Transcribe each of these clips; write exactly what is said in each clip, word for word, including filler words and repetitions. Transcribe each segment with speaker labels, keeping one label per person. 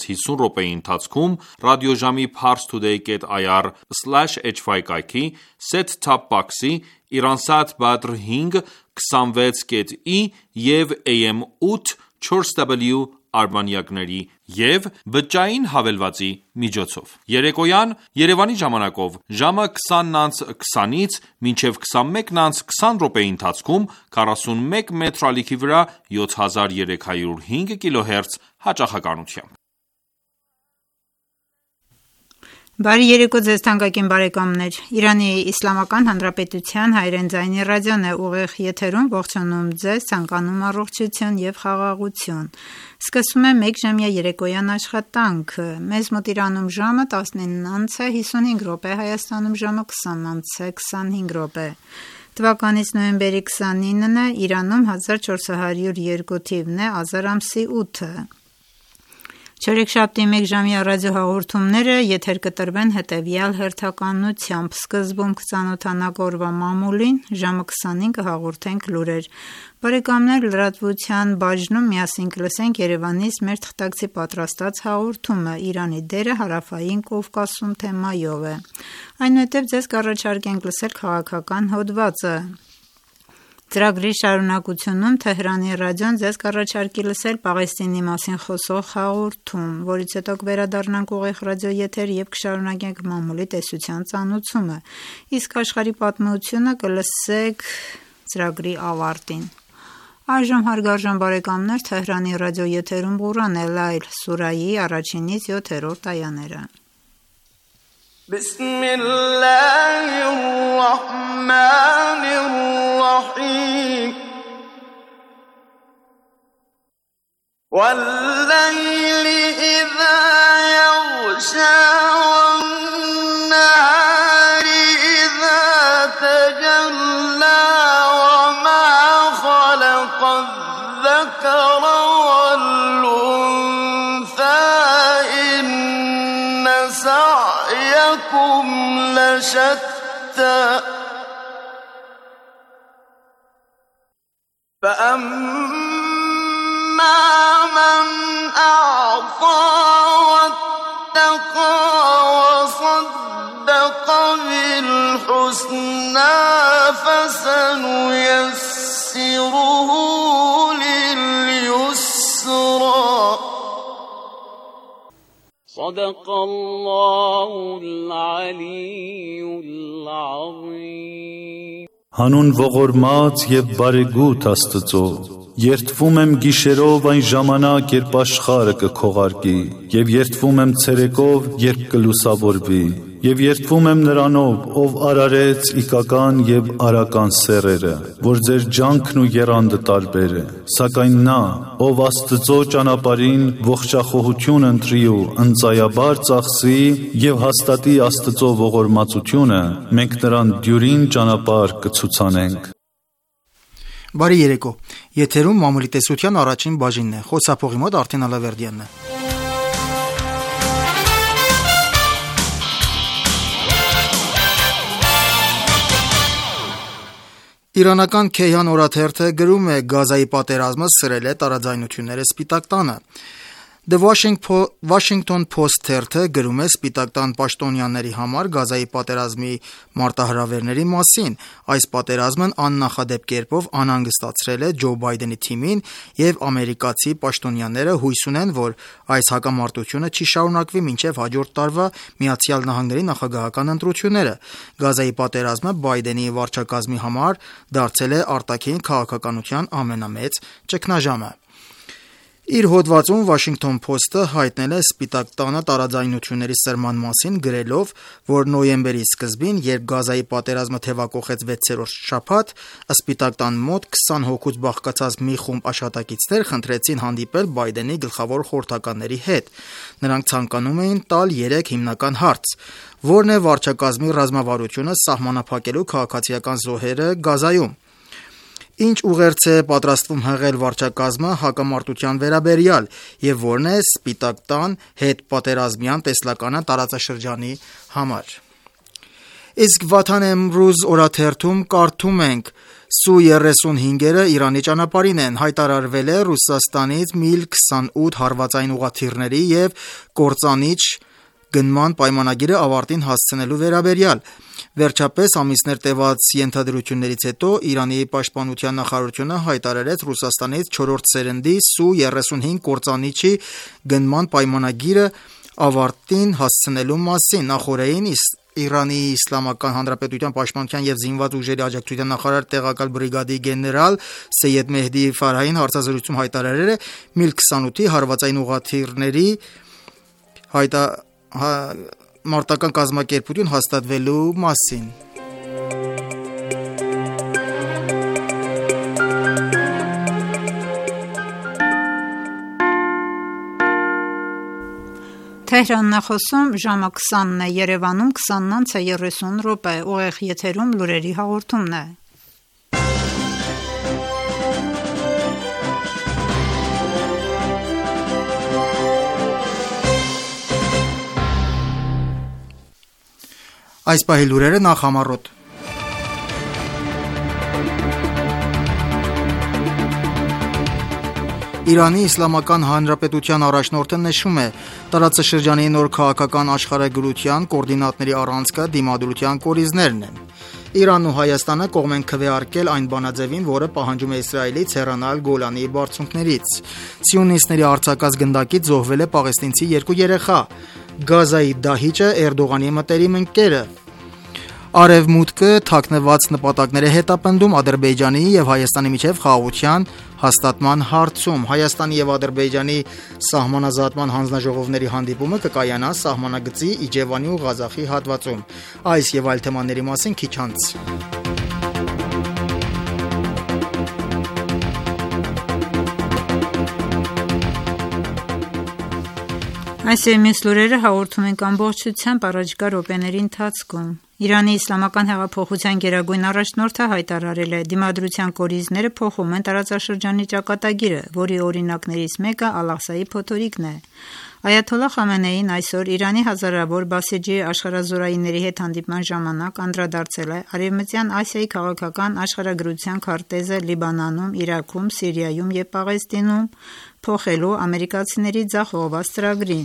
Speaker 1: հիսուն րոպեի ընթացքում ռադիոժամի parstoday.ir slash h five կայքի, set-top box-ի, Iransat Badr հինգ քսանվեց ի և A M ութ չորս W արբանյակների և բջջային հավելվածի միջոցով։ Երեկոյան Երևանի ժամանակով ժամը քսանն քսանից մինչև քսանմեկն քսան րոպեի ընթացքում քառասունմեկ մետր ալիքի վրա յոթ հազար երեք հարյուր հինգ կիլոհերց հաճախականությամբ։
Speaker 2: Բարի երեկո ձեզ թանկագին բարեկամներ, Իրանի Իսլամական Հանրապետության հայրեն ձայնի ռադիոն է ուղիղ եթերում ողջունում ձեզ, ցանկանում առողջություն եւ խաղաղություն։ Սկսում է մեկժամյա երեկոյան աշխատանքը, մեզ մոտ Իրանում ժամը տասնինն է հիսունհինգ րոպե, Հայաստանում ժամը քսանն է քսանհինգ րոպե։ Թվականից նոյեմբերի քսանինն է, Իրանում հազար չորս հարյուր երկու թիվն է, ազար ամսի ութը։ Չորեքշաբթի մեկժամյա ռադիոհաղորդումները եթեր կտրվեն հետևյալ հերթականությամբ. Սկզբում կծանոթանանք օրվա մամուլին, ժամը քսանին կհաղորդենք լուրեր։ Բարեկամներ, լրատվության բաժնում միասին կլսենք Երևանից մեր թղթակցի պատրաստած հաղորդումը Իրանի դերը հարավային Կովկասում թեմայով է։ Այնուհետև ձեզ կառաջարկենք լսել քաղաքական հոդվածը։ Ծրագրի շարունակությունում Թեհրանի ռադիոն ձեզ կառաջարկի լսել Պաղեստինի մասին խոսող հաղորդում, որից հետո կվերադառնանք ուղիղ ռադիոեթեր եւ կշարունակենք մամուլի տեսության ծանոթությունը, իսկ աշխարհի պատմությունը կլսեք ծրագրի ավարտին։ Այժմ հարգարժան բարեկամներ, Թեհրանի ռադիոեթերում Ղուրան Էլ-Լայլ սուրայի առաջինից յոթերորդ այաները։
Speaker 3: بسم الله الرحمن الرحيم والليل إذا يغشى والنهار إذا تجلى وما خلق الذكر والأنثى إن سعيكم لشتى فأما من أعطى واتقى وصدق بالحسنى فسنيسره لليسرى صدق الله العلي العظيم
Speaker 4: Հանուն ողորմած և բարեգութ Աստծո, երդվում եմ գիշերով այն ժամանակ, երբ աշխարհը կքողարկի, և երդվում եմ ցերեկով, երբ կլուսավորվի, և երդվում եմ Նրանով, ով արարեց իգական և արական սեռերը, որ ձեր ջանքն ու եռանդը տարբեր է, սակայն նա, ով Աստծո ճանապարհին ողջախոհություն ընտրի ու ընծայաբար ծախսի և հաստատի Աստծո ողորմածությունը, մենք նրան դյուրին ճանապարհ կցուցանենք։
Speaker 5: Բարի երեկո, եթերում մամուլի տեսության առաջին բաժինն է, խոսափողի մոտ Արդեն Ալավերդյանն է։ Իրանական Քեյհան օրաթերթը գրում է. Գազայի պատերազմը սրել է տարաձայնությունները Սպիտակ տանը։ The Washington Post թերթը գրում է Սպիտակ տան պաշտոնյաների համար Գազայի պատերազմի մարտահրավերների մասին։ Այս պատերազմն աննախադեպ կերպով անհանգստացրել է Ջո Բայդենի թիմին և ամերիկացի պաշտոնյաները հույս ունեն, որ այս հակամարտությունը չի շարունակվի մինչև հաջորդ տարվա Միացյալ Նահանգների նախագահական ընտրությունները։ Գազայի պատերազմը Բայդենի վարչակազմի համար դարձել է արտաքին քաղաքականության ամենամեծ ճգնաժամը։ Իր հոդվածում Washington Post-ը հայտնել է Սպիտակ տանը տարաձայնությունների սրման մասին, գրելով, որ նոյեմբերի սկզբին, երբ Գազայի պատերազմը թևակոխեց վեցերորդ շաբաթ, Սպիտակ տան մոտ քսան հոգուց բաղկացած մի խումբ աշխատակիցներ խնդրեցին հանդիպել Բայդենի գլխավոր խորհրդականների հետ։ Նրանք ցանկանում էին տալ երեք հիմնական հարց. որն է վարչակազմի ռազմավարությունը սահմանափակելու քաղաքացիական զոհերը Գազայում։ Ինչ ուղերձ է պատրաստվում հղել վարչակազմը հակամարտության վերաբերյալ և որն է Սպիտակ տան հետ պատերազմյան տեսլականը տարածաշրջանի համար։ Իսկ Վաթան Էմրուզ օրաթերթում կարդում ենք. Սու երեսունհինգերը Իրանի ճանապարհին են, հայտարարվել է Ռուսաստանից միլ քսանութ հարվածային ուղղաթիռների եւ կործանիչ գնման պայմանագիրը ավարտին հասցնելու վերաբերյալ։ Վերջապես ամիսներ տևած ենթադրություններից հետո Իրանի պաշտպանության նախարարությունը հայտարարեց Ռուսաստանից չորրորդ սերնդի Սու երեսունհինգ կործանիչի գնման պայմանագիրը ավարտին հասցնելու մասին։ Նախորդին Իրանի Իսլամական Հանրապետության պաշտպանության եւ զինված ուժերի աջակցության նախարար տեղակալ բրիգադի գեներալ Սեյեդ Մեհդի Ֆարահին հարցազրույցում հայտարարել է միլ քսանութի հարվածային ուղղաթիռների հայտա մարտական կազմակերպություն հաստատվելու մասին։
Speaker 2: Թեհրանն է խոսում, ժամը քսանն է, Երևանում քսանն անց է երեսուն րոպե, ուղիղ եթերում լուրերի հաղորդումն է։
Speaker 5: Այս պահի լուրերը նախ համառոտ։ Իրանի Իսլամական Հանրապետության առաջնորդը նշում է, տարածաշրջանի նոր քաղաքական աշխարհագրության կոորդինատների առանցքը դիմադրության կորիզներն են։ Իրանն ու Հայաստանը կողմ են քվեարկել այն բանաձևին, որը պահանջում է Իսրայելից հեռանալ Գոլանի բարձունքներից։ Սիոնիստների արձակած գնդակից զոհվել է պաղեստինցի երկու երեխա։ Գազայի դահիճը Էրդողանի մտերիմ ընկերը։ Արևմուտքը թաքնված նպատակներ է հետապնդում Ադրբեջանի եւ Հայաստանի միջև խաղաղության հաստատման հարցում։ Հայաստանի եւ Ադրբեջանի սահմանազատման հանձնաժողովների հանդիպումը կկայանա սահմանագծի Իջևանի ու Ղազախի հատվածում։ Այս եւ այլ թեմաների մասին քիչ անց։
Speaker 2: Այս եւ մյուս լուրերը հաղորդում ենք ամբողջությամբ առաջիկա րոպեների ընթացքում։ Իրանի Իսլամական հեղափոխության գերագույն առաջնորդը հայտարարել է, դիմադրության կորիզները փոխում են տարածաշրջանի ճակատագիրը, որի օրինակներից մեկը Ալ-Աղսայի փոթորիկն է։ Այաթոլլահ Խամենեին այսօր Իրանի հազարավոր բասիջի աշխարհազորայինների հետ հանդիպման ժամանակ անդրադարձել է Արևմտյան Ասիայի քաղաքական աշխարհագրության քարտեզը Լիբանանում, Իրաքում, Սիրիայում եւ Պաղեստինում փոխելու ամերիկացիների ձախողված ծրագրին։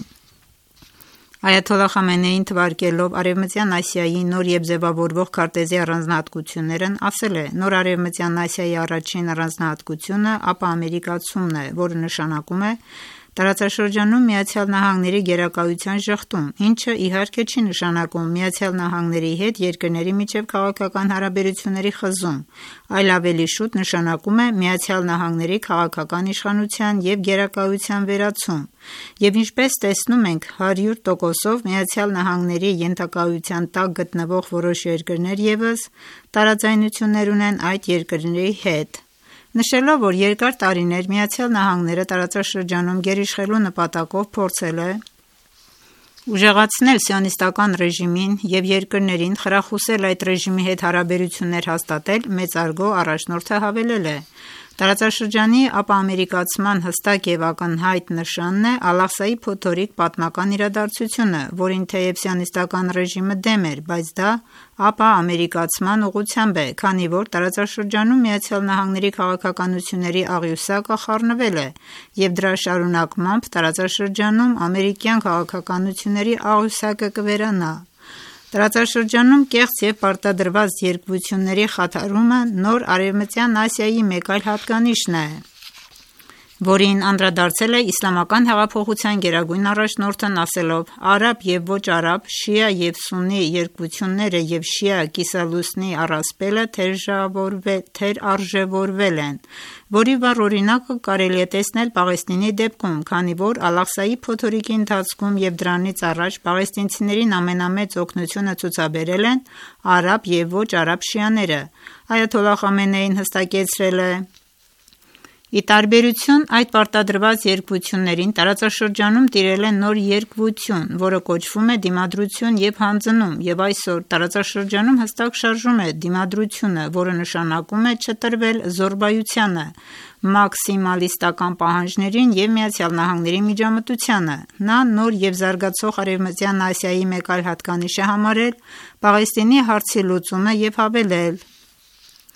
Speaker 2: Այաթոլլահ Խամենեին թվարկելով Արևմտյան Ասիայի նոր եւ ձևավորվող քարտեզի առանձնահատկություններն ասել է. նոր Արևմտյան Ասիայի առաջին առանձնահատկությունը ապա ամերիկացումն է, որը նշանակում է տարածաշրջանում Միացյալ Նահանգների գերակայության ժխտում, ինչը իհարկե չի նշանակում Միացյալ Նահանգների հետ երկրների միջև քաղաքական հարաբերությունների խզում, այլ ավելի շուտ նշանակում է Միացյալ Նահանգների քաղաքական իշխանության եւ գերակայության վերացում։ Եվ ինչպես տեսնում ենք, հարյուր տոկոսով Միացյալ Նահանգների ենթակայության տակ գտնվող որոշ երկրներ եւս տարաձայնություններ ունեն այդ երկրների հետ։ Նշելով, որ երկար տարիներ Միացյալ Նահանգները տարածաշրջանում գերիշխելու նպատակով փորձել է ուժեղացնել սիոնիստական ռեժիմին եւ երկրներին խրախուսել այդ ռեժիմի հետ հարաբերություններ հաստատել, մեծարգո առաջնորդը հավելել է. Տարածաշրջանի ապա-ամերիկացման հստակ եւ ակնհայտ նշանն է Ալ-Աղսայի փոթորիկ պատմական իրադարձությունը, որին թեև սիոնիստական ռեժիմը դեմ էր, բայց դա ապա-ամերիկացման ուղղությամբ է, քանի որ տարածաշրջանում Միացյալ Նահանգների քաղաքականությունների աղյուսակը խառնվել է եւ դրա շարունակմամբ տարածաշրջանում ամերիկյան քաղաքականությունների աղյուսակը կվերանա։ Տարածաշրջանում կեղծ եւ պարտադրված երկվությունների խաթարումը նոր Արևմտյան Ասիայի մեկ այլ հատկանիշն է, որին անդրադարձել է Իսլամական հեղափոխության գերագույն առաջնորդն ասելով. արաբ եւ ոչ արաբ, շիա եւ սուննի երկվությունները եւ շիա կիսալուսնի առասպելը թերարժևորվել են, որի վառ օրինակը կարելի է տեսնել Պաղեստինի դեպքում, քանի որ Ալ-Աղսայի փոթորիկի ընթացքում եւ դրանից առաջ պաղեստինցիներին ամենամեծ օգնությունը ցուցաբերել են արաբ եւ ոչ արաբ շիաները։ Այաթոլլահ Խամենեին հստակեցրել է. Ի տարբերություն այդ պարտադրված երկվություններին տարածաշրջանում տիրել է նոր երկվություն, որը կոչվում է դիմադրություն եւ հանձնում, եւ այսօր տարածաշրջանում հստակ շարժում է դիմադրությունը, որը նշանակում է չտրվել զորբայությանը, մաքսիմալիստական պահանջներին եւ Միացյալ Նահանգների միջամտությանը։ Նա նոր եւ զարգացող Արևմտյան Ասիայի մեկ այլ հատկանիշ է համարել Պաղեստինի հարցի լուծումը եւ հավելել.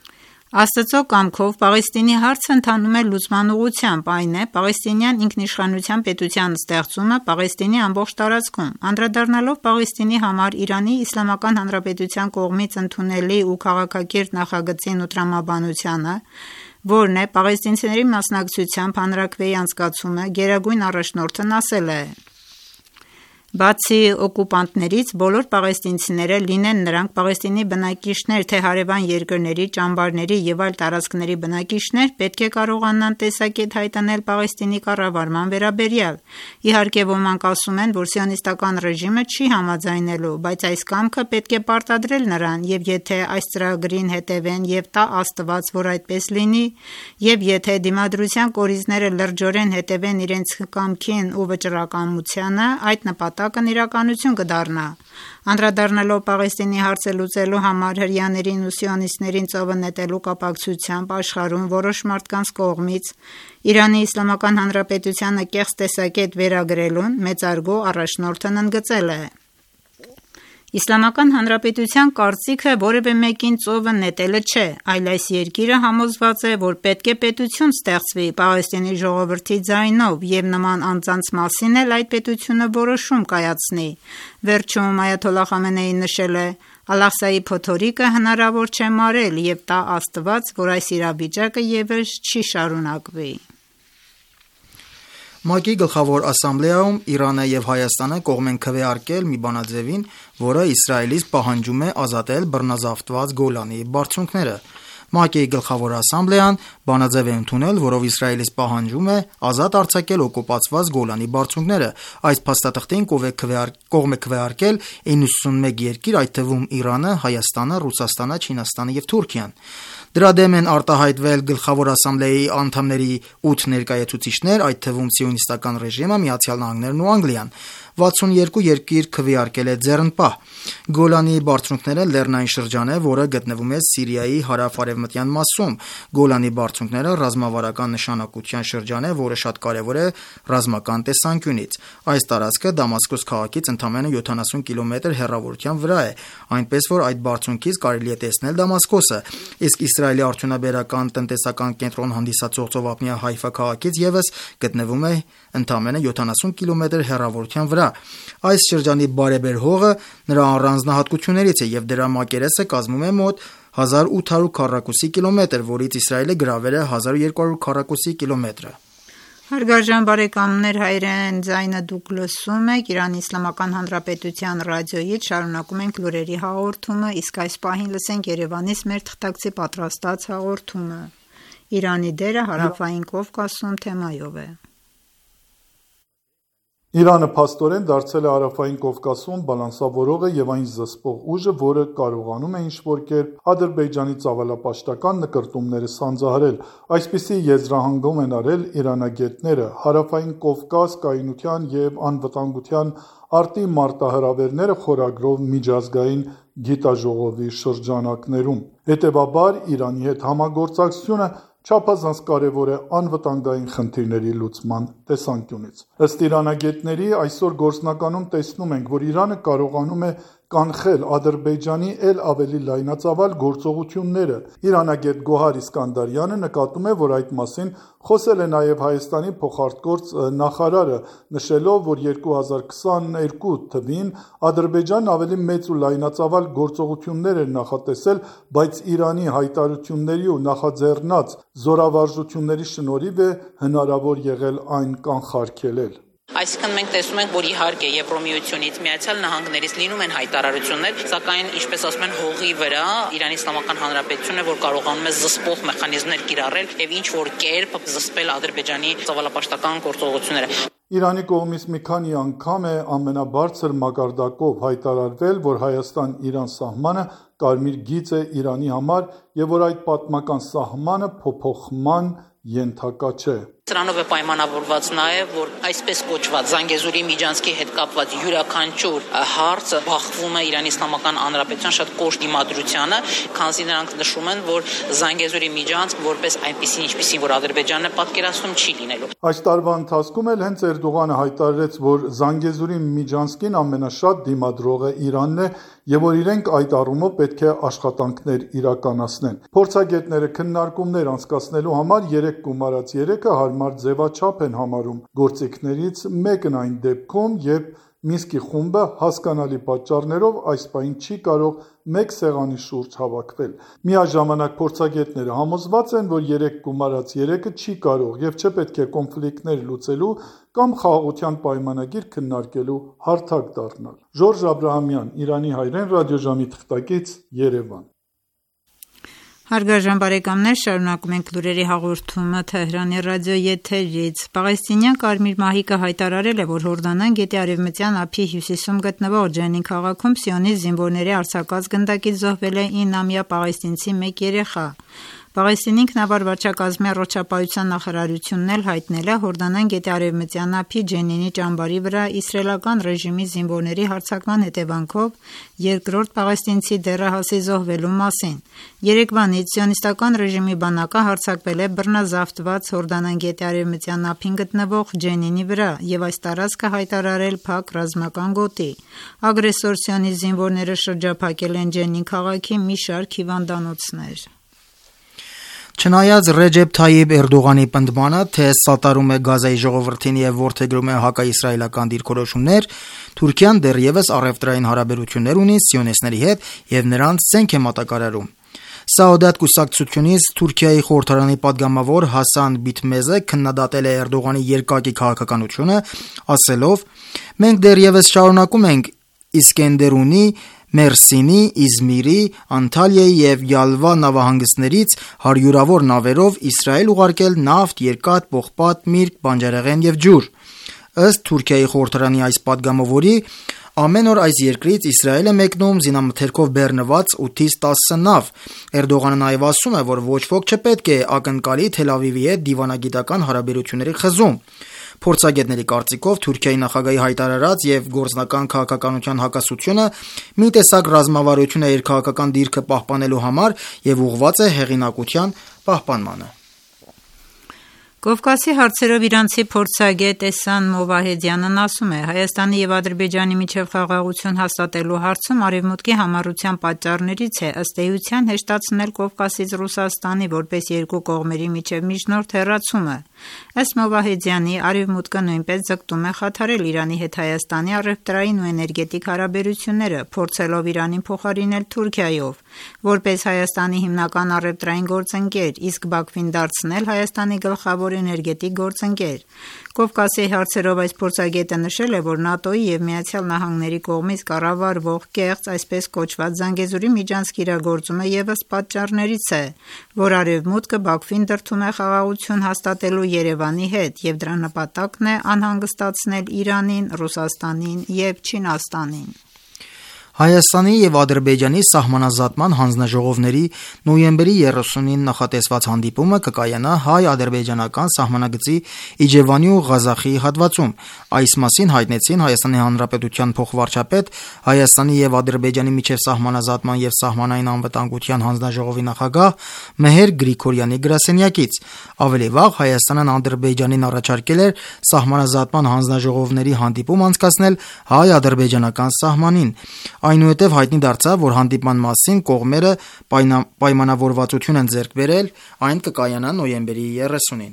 Speaker 2: Աստծո կամքով Պաղեստինի հարցը ընթանում է լուծման ուղղությամբ, այն է Պաղեստինյան ինքնիշխանության պետության ստեղծումը Պաղեստինի ամբողջ տարածքում։ Անդրադառնալով Պաղեստինի համար Իրանի Իսլամական Հանրապետության կողմից ընդունելի ու քաղաքակիրթ նախագծին ու տրամաբանությանը, որն է պաղեստինցիների մասնակցությամբ հանրաքվեի անցկացումը, Գերագույն առաջնորդն ասել է. Բացի օկուպանտներից, բոլոր պաղեստինցիները, լինեն նրանք Պաղեստինի բնակիչներ, թե հարևան երկրների, ճամբարների և այլ տարածքների բնակիչներ, պետք է կարողանան տեսակետ հայտնել Պաղեստինի կառավարման վերաբերյալ։ Իհարկե, ոմանք ասում են, որ սիոնիստական ռեժիմը չի համաձայնելու, բայց այս կամքը պետք է պարտադրել նրան, և եթե այս ծրագրին հետևեն և տա Աստված, որ այդպես լինի, և եթե դիմադրության կորիզները լրջորեն հետևեն իրենց կամքին ու վճռակամությանը, այդ նպատակն իրականություն կդառնա։ Անդրադառնալով Պաղեստինի հարցը լուծելու համար հրեաներին ու սիոնիստներին ծովը նետելու կապակցությամբ աշխարհում որոշ մարդկանց կողմից Իրանի Իսլամական Հանրապետությանը կեղծ տեսակետ վերագրելուն մեծարգո առաջնորդն ընդգծել է. Իսլամական Հանրապետության կարծիքը որևէ մեկին ծովը նետելը չէ, այլ այս երկիրը համոզված է, որ պետք է պետություն ստեղծվի Պաղեստինի ժողովրդի ձայնով և նման անձանց մասին էլ այդ պետությունը որոշում կայացնի։ Վերջում Այաթոլլահ Խամենեին նշել է. «Ալ-Աղսայի փոթորիկը հնարավոր չէ մարել և տա Աստված, որ այս իրավիճակը ևս չի շարունակվի»։
Speaker 5: ՄԱԿ-ի գլխավոր ասամբլեայում Իրանը և Հայաստանը կողմ են քվեարկել մի բանաձևին, որը Իսրայելից պահանջում է ազատել բռնազավթված Գոլանի բարձունքները։ ՄԱԿ-ի գլխավոր ասամբլեան բանաձև է ընդունել, որով Իսրայելից պահանջում է ազատ արձակել օկուպացված Գոլանի բարձունքները։ Այս փաստաթղթին կողմ է քվեարկել իննսունմեկ երկիր, այդ թվում Իրանը, Հայաստանը, Ռուսաստանը, Չինաստանը և Թուրքիան։ Դրա դեմ են արտահայտվել գլխավոր ասամբլեայի անդամների ութ ներկայացուցիչներ, այդ թվում սիոնիստական ռեժիմը, Միացյալ Նահանգներն ու Անգլիան։ վաթսունյոթ երկիր քվեարկել է ձեռնպահ։ Գոլանի բարձունքները լեռնային շրջան է, որը գտնվում է Սիրիայի հարավ-արևմտյան մասում։ Գոլանի բարձունքները ռազմավարական նշանակության շրջան է, որը շատ կարևոր է ռազմական տեսանկյունից։ Այս տարածքը Դամասկոս քաղաքից ընդամենը յոթանասուն կիլոմետր հեռավորության վրա է, այնպես որ այդ բարձունքից կարելի է տեսնել Դամասկոսը, իսկ Իսրայելի արդյունաբերական տնտեսական կենտրոն հանդիսացող ծովափնյա Հայֆա քաղաքից ևս գտնվում է ընդամենը յոթանասուն կիլոմետր հեռավորության վրա։ Այս շրջանի բարեբեր հողը նրա առանձնահատկություններից է և դրա մակերեսը կազմում է մոտ հազար ութ հարյուր քառակուսի կիլոմետր, որից Իսրայելը գրավել է հազար երկու հարյուր քառակուսի կիլոմետրը։
Speaker 2: Հարգարժան բարեկամներ, հայրեն ձայնը դուք լսում եք Իրանի Իսլամական Հանրապետության ռադիոյից, շարունակում ենք լուրերի հաղորդումը, իսկ այս պահին լսենք Երևանից մեր թղթակցի պատրաստած հաղորդումը։ Իրանի դերը հարավային Կովկասում թեմայով է։
Speaker 6: Իրանը փաստորեն դարձել է Հարավային Կովկասում բալանսավորողը և այն զսպող ուժը, որը կարողանում է ինչ-որ կերպ Ադրբեջանի ծավալապաշտական նկրտումները սանձահարել։ Այսպիսի եզրահանգում են արել իրանագետները։ Հարավային Կովկաս կայունության և անվտանգության արտի մարտահրավերները խորագրով միջազգային գիտաժողովի շրջանակներում։ Հետևաբար Իրանի հետ համագործակցությունը չափազանց կարևոր է անվտանգային խնդիրների լուծման տեսանկյունից։ Ըստ իրանագետների, այսօր գործնականում տեսնում ենք, որ Իրանը կարողանում է կանխել Ադրբեջանի էլ ավելի լայնածավալ գործողությունները։ Իրանագետ Գոհար Իսկանդարյանը նկատում է, որ այդ մասին խոսել է նաև Հայաստանի փոխարտգործ նախարարը, նշելով, որ երկու հազար քսաներկու թվին Ադրբեջանն ավելի մեծ ու լայնածավալ գործողություններ էր նախատեսել, բայց Իրանի հայտարարությունների ու նախաձեռնած զորավարժությունների շնորհիվ է հնարավոր եղել այն կանխարգելել։
Speaker 7: Այսինքն մենք տեսնում ենք, որ իհարկե Եվրոմիությունից, Միացյալ Նահանգներից լինում են հայտարարություններ, սակայն ինչպես ասում են հողի վրա Իրանի Իսլամական Հանրապետությունը, որ կարողանում է զսպող մեխանիզմներ կիրառել եւ ինչ որ կերպ զսպել Ադրբեջանի ծավալապաշտական գործողությունները։
Speaker 6: Իրանի կողմից մի քանի անգամ է ամենաբարձր մակարդակով հայտարարվել, որ Հայաստան-Իրան սահմանը կարմիր գիծ է Իրանի համար եւ որ այդ պատմական սահմանը փոփոխման ենթակա չէ։
Speaker 7: Սրանով է պայմանավորված նաև, որ այսպես կոչված Զանգեզուրի միջանցքի հետ կապված յուրաքանչյուր հարց բախվում է Իրանի Իսլամական Հանրապետության շատ կոշտ դիմադրությանը, քանզի նրանք նշում են, որ Զանգեզուրի միջանցք որպես այնպիսին, ինչպիսին որ Ադրբեջանն է պատկերացնում, չի լինելու։
Speaker 6: Այս տարվա ընթացքում էլ հենց Էրդողանը հայտարարեց, որ Զանգեզուրի միջանցքին ամենաշատ դիմադրողը Իրանն է եւ որ իրենք այդ առումով պետք է աշխատանքներ իրականացնեն։ Փորձագետները քննարկումներ անցկացնելու համար երեք գումարած երեքը հարմար ձևաչափ են համարում գործիքներից մեկն այն դեպքում, երբ Մինսկի խումբը հասկանալի պատճառներով այս պահին չի կարող մեկ սեղանի շուրջ հավաքվել։ Միաժամանակ փորձագետները համոզված են, որ երեք գումարած երեքը չի կարող եւ չպետք է կոնֆլիկտներ լուծելու կամ խաղաղության պայմանագիր քննարկելու հարթակ դառնալ։ Ժորժ Աբրահամյան, Իրանի հայրեն, ռադիոժամի թղթակից, Երևան։
Speaker 2: Հարգարժան բարեկամներ, շարունակում ենք լուրերի հաղորդումը Թեհրանի ռադիոեթերից։ Պաղեստինյան Կարմիր մահիկը հայտարարել է, որ Հորդանան գետի արևմտյան ափի հյուսիսում գտնվող Ջենին քաղաքում սիոնիստ զինվորների արձակված գնդակից զոհվել է իննամյա պաղեստինցի մեկ երեխա։ Պաղեստինի ինքնավար վարչակազմի առողջապահության նախարարությունն էլ հայտնել է Հորդանան գետի արևմտյան ափի Ջենինի ճամբարի վրա իսրայելական ռեժիմի զինվորների հարձակման հետևանքով երկրորդ պաղեստինցի դեռահասի զոհվելու մասին։ Երեկվանից սիոնիստական ռեժիմի բանակը հարձակվել է բռնազավթված Հորդանան գետի արևմտյան ափին գտնվող Ջենինի վրա եւ այս տարածքը հայտարարել փակ ռազմական գոտի։ Ագրեսոր սիոնիստ զինվորները շրջափակել են Ջենին քաղաքի մի շարք հիվանդանոցներ։
Speaker 5: Չնայած Ռեջեփ Թայիփ Էրդողանի պնդմանը, թե սատարում է Գազայի ժողովրդին եւ որդեգրում է հակաիսրայելական դիրքորոշումներ, Թուրքիան դեռևս առևտրային հարաբերություններ ունի սիոնիստների հետ եւ նրանց զենք է մատակարարում։ Սաուդատ կուսակցությունից Թուրքիայի խորհրդարանի падգամավոր Հասան Բիթմեզը քննադատել է Էրդողանի երկակի քաղաքականությունը, ասելով. «Մենք դեռևս շարունակում ենք Իսկենդերունի, Մերսինի, Իզմիրի, Անտալիայի եւ Յալվա նավահանգիստներից հարյուրավոր նավերով Իսրայել ուղարկել նավթ, երկաթ, պողպատ, միրգ, բանջարեղեն եւ ջուր»։ Ըստ Թուրքիայի խորհրդարանի այս падգամավորի, ամեն օր այս երկրից Իսրայել է մեկնում զինամթերքով բեռնված ութից տասը նավ։ Էրդողանը նաեւ ասում է, որ ոչ ոք չպետք է ակնկալի Թել Ավիվի հետ դիվանագիտական հարաբերությունների խզում։ Փորձագետների կարծիքով Թուրքիայի նախագահի հայտարարած եւ գործնական քաղաքականության հակասությունը մի տեսակ ռազմավարություն է իր քաղաքական դիրքը պահպանելու համար եւ ուղղված է հեղինակության պահպանմանը։
Speaker 2: Կովկասի հարցերով իրանցի փորձագետ Էհսան Մովահեդյանն ասում է. Հայաստանի եւ Ադրբեջանի միջև խաղաղություն հաստատելու հարցում Արևմուտքի համառության պատճառներից է ըստ էության հեշտացնել Կովկասից Ռուսաստանի որպես երկու կողմերի միջև միջնորդ հեռացումը։ Ըստ Մովահեդյանի, Արևմուտքը նույնպես ձգտում է խաթարել Իրանի հետ Հայաստանի առևտրային ու էներգետիկ հարաբերությունները, փորձելով Իրանին փոխարինել Թուրքիայով, որպես Հայաստանի հիմնական առևտրային գործընկեր, իսկ Բաքվին դարձնել Հայաստանի գլխավոր էներգետիկ գործընկեր։ Կովկասի հարցերով այս փորձագետը նշել է, որ ՆԱՏՕ-ի եւ Միացյալ Նահանգների կողմից կառավարվող կեղծ այսպես կոչված Զանգեզուրի միջանցքի իրագործումը եւս պատճառներից է, որ Արևմուտքը Բաքվին դրդում է խաղաղություն հաստատելու Երևանի հետ եւ դրա նպատակն է անհանգստացնել Իրանին, Ռուսաստանին եւ Չինաստանին։
Speaker 5: Հայաստանի եւ Ադրբեջանի սահմանազատման հանձնաժողովների նոյեմբերի երեսունին նախատեսված հանդիպումը կկայանա հայ-ադրբեջանական սահմանագծի Իջևանի ու Ղազախի հատվածում։ Այս մասին հայտնեցին Հայաստանի Հանրապետության փոխվարչապետ, Հայաստանի եւ Ադրբեջանի միջև սահմանազատման եւ սահմանային անվտանգության հանձնաժողովի նախագահ Մեհեր Գրիգորյանի գրասենյակից։ Ավելի վաղ Հայաստանն Ադրբեջանին առաջարկել էր սահմանազատման հանձնաժողովների հանդիպում անցկացնել հայ-ադրբեջանական սահմանին։ Այնուհետև հայտնի դարձավ, որ հանդիպման մասին կողմերը պայմանավորվածություն են ձեռք բերել, այն կկայանա նոյեմբերի երեսունին։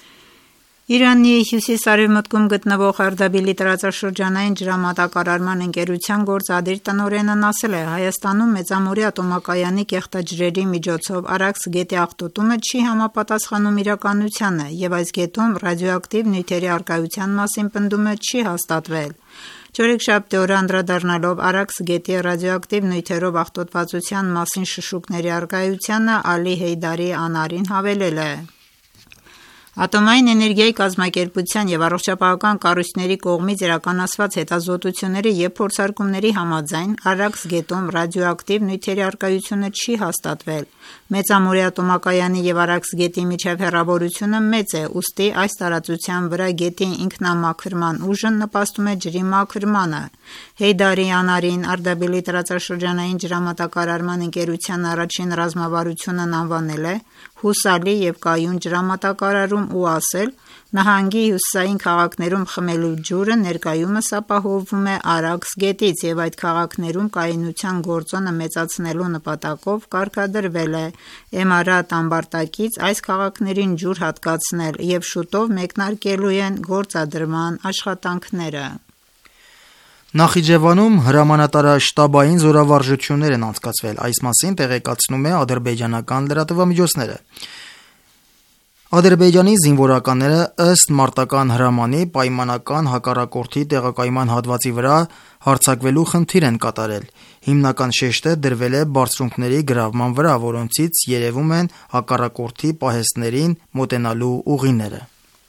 Speaker 2: Իրանի հյուսիս-արևմուտքում գտնվող Արդաբիլի տարածաշրջանային ջրամատակարարման ընկերության գործադիր տնօրենն ասել է. Հայաստանում մեծամորի ատոմակայանի կեղտաջրերի միջոցով Արաքս գետի աղտոտումը չի համապատասխանում իրականությանը եւ այս գետում ռադիոակտիվ նյութերի առկայության մասին պնդումը չի հաստատվել։ Չորեքշաբթի օրը անդրադառնալով Արաքս գետի ռադիոակտիվ նյութերով աղտոտվածության մասին շշուկների առկայությանը Ալի Հեյդարի անարին հավելել է. Ատոմային էներգիայի կազմակերպության եւ առողջապահական կառույցների կողմից իրականացված հետազոտությունների եւ փորձարկումների համաձայն Արաքս գետում ռադիոակտիվ նյութերի առկայությունը չի հաստատվել։ Մեծամորյա տոմակայանի եւ Արաքս գետի միջև հեռավորությունը մեծ է, ուստի այս տարածության վրա գետի ինքնամաքրման ուժը նպաստում է ջրի մաքրմանը։ Հեյդարի անարին Արդաբիլի տարածաշրջանային ջրամատակարարման ընկերության առաջին ռազմավարությունն անվանել է հուսալի եւ կայուն ջրամատակարարում ու ասել. նահանգի հյուսիսային քաղաքներում խմելու ջուրը ներկայումս ապահովվում է Արաքս գետից եւ այդ քաղաքներում կայունության գործոնը մեծացնելու նպատակով կարգադրվել է Էմարատ ամբարտակից այս քաղաքներին ջուր հատկացնել եւ շուտով մեկնարկելու են գործադրման աշխատանքները։
Speaker 5: Նախիջևանում հրամանատարաշտաբային զորավարժություններ են անցկացվել, այս մասին տեղեկացնում է ադրբեջանական լրատվամիջոցները։ Ադրբեջանի զինվորականները ըստ մարտական հրամանի պայմանական հակառակորդի տեղակայման հատվածի վրա հարձակվելու խնդիր են կատարել։ Հիմնական շեշտը դրվել է բարձունքների գրավման վրա, որոնցից երևում են հակառակորդի պահեստներին մոտենալու ուղիները։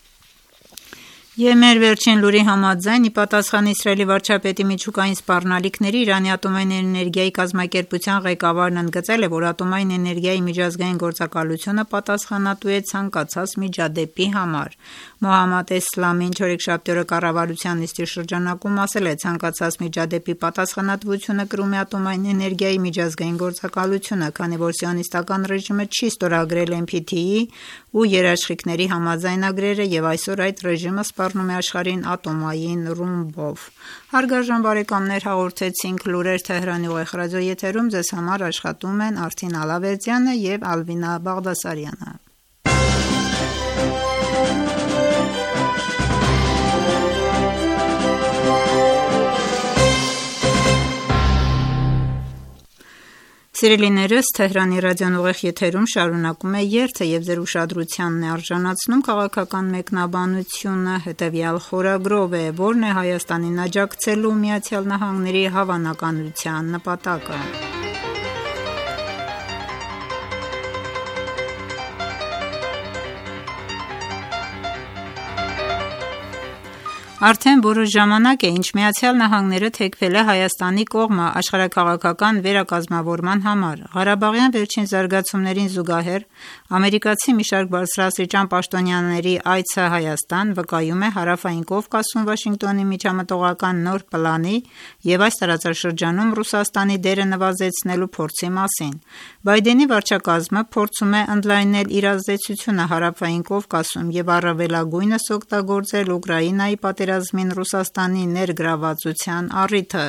Speaker 2: Եվ մեր վերջին լուրի համաձայն, ի պատասխան Իսրայելի վարչապետի միջուկային սպառնալիքների, Իրանի ատոմային էներգիայի կազմակերպության ղեկավարն ընդգծել է, որ ատոմային էներգիայի միջազգային գործակալությունը պատասխանատու է ցանկացած միջադեպի համար։ Մոհամմադ Էսլամին չորեքշաբթի օրը կառավարության նիստի շրջանակում ասել է. ցանկացած միջադեպի պատասխանատվությունը կրում է ատոմային էներգիայի միջազգային գործակալությունը, քանի որ սիոնիստական ռեժիմը չի ստորագրել Էն Փի Թի-ի ու երաշխիքների համաձայնագրերը եւ այսօր այդ ռեժիմը սպառնում է աշխարհին ատոմային ռումբով։ Հարգարժան բարեկամներ, հաղորդեցինք լուրեր Թեհրանի ուղիղ ռադիոեթերում, ձեզ համար աշխատում են Արթին Ալավերդյանը եւ Ալվինա Բաղդասարյանը։ Սիրելիներս, Թեհրանի ռադիոն ուղիղ եթերում շարունակում է երթը եւ ձեր ուշադրությանն է արժանացնում քաղաքական մեկնաբանությունը հետեւյալ խորագրով է, որն է Հայաստանին աջակցելու Միացյալ Նահանգների հավանականության նպատակը։ Արդեն որոշ ժամանակ է, ինչ Միացյալ Նահանգները թեքվել է Հայաստանի կողմը աշխարհաքաղաքական վերակազմավորման համար։ Ղարաբաղյան վերջին զարգացումներին զուգահեռ ամերիկացի մի շարք բարձրաստիճան պաշտոնյաների այցը Հայաստան վկայում է Հարավային Կովկասում Վաշինգտոնի միջամտողական նոր պլանի եւ այս տարածաշրջանում Ռուսաստանի դերը նվազեցնելու փորձի մասին։ Բայդենի վարչակազմը փորձում է ընդլայնել իր ազդեցությունը Հարավային Կովկասում եւ առավելագույնս օգտագործել Ուկրաինայի պատերազմին Ռուսաստանի ներգրավվածության առիթը։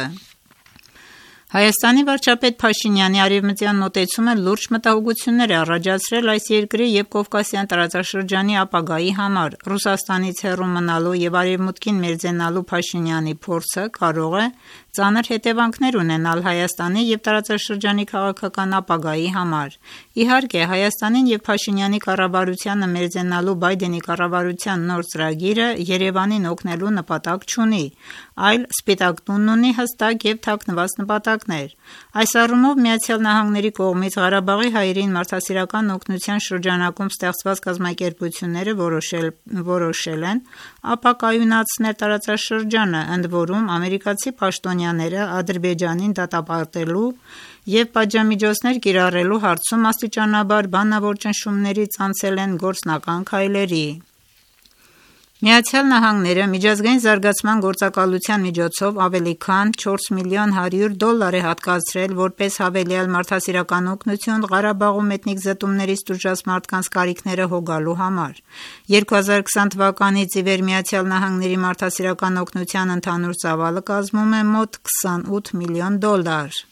Speaker 2: Հայաստանի վարչապետ Փաշինյանի արևմտյան մոտեցումը լուրջ մտահոգություններ է առաջացրել այս երկրի եւ Կովկասյան տարածաշրջանի ապագայի համար։ Ռուսաստանից հեռու մնալու եւ արևմուտքին մերձենալու Փաշինյանի փորձը կարող է ծանր հետևանքներ ունենալ Հայաստանի եւ տարածաշրջանի քաղաքական ապագայի համար։ Իհարկե, Հայաստանին եւ Փաշինյանի կառավարությանը մերձենալու Բայդենի կառավարության նոր ծրագիրը Երևանին օգնելու նպատակ չունի, այլ Սպիտակ տունն ունի հստակ եւ թաքնված նպատակներ։ Այս առումով Միացյալ Նահանգների կողմից Ղարաբաղի հայերին մարդասիրական օգնության շրջանակում ստեղծված կազմակերպությունները որոշել, որոշել են ապակայունացնել տարածաշրջանը, ընդ որում ամերիկացի պաշտոնյաները Ադրբեջանին դատապարտելու եւ պատժամիջոցներ կիրառելու հարցում աստիճանաբար բանավոր ճնշումներից անցել են գործնական քայլերի։ Միացյալ Նահանգները միջազգային զարգացման գործակալության միջոցով ավելի քան չորս միլիոն հարյուր դոլար է հատկացրել որպես հավելյալ մարդասիրական օգնություն Ղարաբաղում էթնիկ զտումներից տուժած մարդկանց կարիքները հոգալու համար։ երկու հազար քսան թվականից ի վեր Միացյալ Նահանգների մարդասիրական օգնության ընդհանուր ծավալը կազմում է մոտ քսանութ միլիոն դոլար։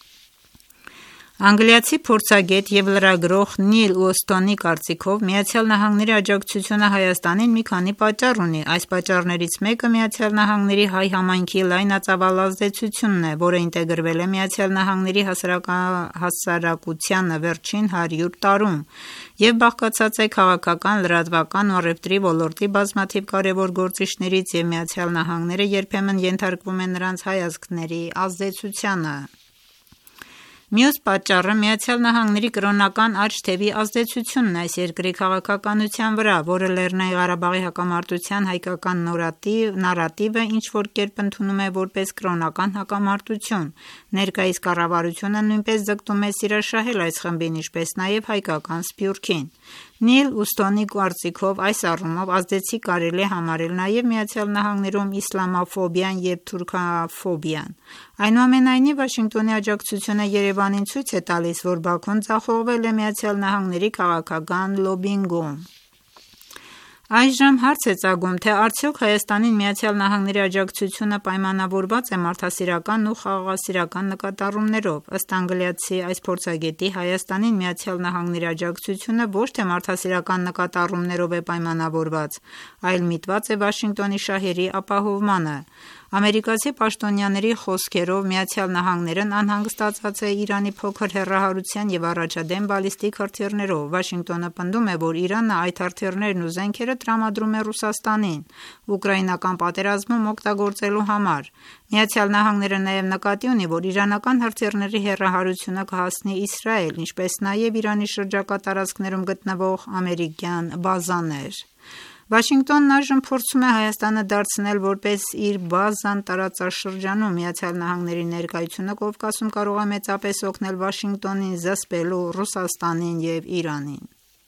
Speaker 2: Անգլիացի փորձագետ եւ լրագրող Նիլ Ուոստոնի կարծիքով Միացյալ Նահանգների աջակցությունը Հայաստանին մի քանի պատճառ ունի։ Այս պատճառներից մեկը Միացյալ Նահանգների հայ համայնքի լայնածավալ ազդեցությունն է, որը ինտեգրվել է Միացյալ Նահանգների հասարակությանը վերջին հարյուր տարում եւ բաղկացած է քաղաքական, լրատվական ու առևտրի ոլորտի բազմաթիվ կարևոր գործիչներից եւ Միացյալ Նահանգները երբեմն ենթարկվում է նրանց հայացքների ազդեցությանը։ Մյուս պատճառը Միացյալ Նահանգների կրոնական աջ թևի ազդեցությունն այս երկրի քաղաքականության վրա, որը Լեռնային Ղարաբաղի հակամարտության հայկական նարատիվը ինչ-որ կերպ ընդունում է որպես կրոնական հակամարտություն։ Ներկայիս կառավարությունը նույնպես ձգտում է սիրաշահել այս խմբին, ինչպես նաև հայկական սփյուռքին։ Նիլ Ուստոնի կարծիքով այս առումով ազդեցիկ կարելի է համարել նաև Միացյալ Նահանգներում իսլամաֆոբիան և թուրքաֆոբիան։ Այնուամենայնիվ, Վաշինգտոնի աջակցությունը Երևանին ցույց է տալիս, որ Բաքուն ձախողվել է Միացյալ Նահանգների քաղաքական լոբբինգում։ Այժմ հարց է ծագում, թե արդյոք Հայաստանին Միացյալ Նահանգների աջակցությունը պայմանավորված է մարդասիրական ու խաղաղասիրական նկատառումներով։ Ըստ անգլիացի այս փորձագետի, Հայաստանին Միացյալ Նահանգների աջակցությունը ոչ թե մարդասիրական նկատառումներով է պայմանավորված, այլ միտված է Վաշինգտոնի շահերի ապահովմանը։ Ամերիկացի պաշտոնյաների խոսքերով Միացյալ Նահանգներն անհանգստացած է Իրանի փոքր հեռահարության և առաջադեմ բալիստիկ հրթիռներով։ Վաշինգտոնը պնդում է, որ Իրանը այդ հրթիռներն ու զենքերը տրամադրում է Ռուսաստանին ուկրաինական պատերազմում օգտագործելու համար։ Միացյալ Նահանգները նաև նկատի ունի, որ իրանական հրթիռների հեռահարությունը կհասնի Իսրայել, ինչպես նաև Իրանի շրջակա տարածքներում գտնվող ամերիկյան բազաներ։ Վաշինգտոնն այժմ փորձում է Հայաստանը դարձնել որպես իր բազան տարածաշրջանում։ Միացյալ Նահանգների ներկայությունը Կովկասում կարող է մեծապես օգնել Վաշինգտոնին զսպելու Ռուսաստանին և Իրանին։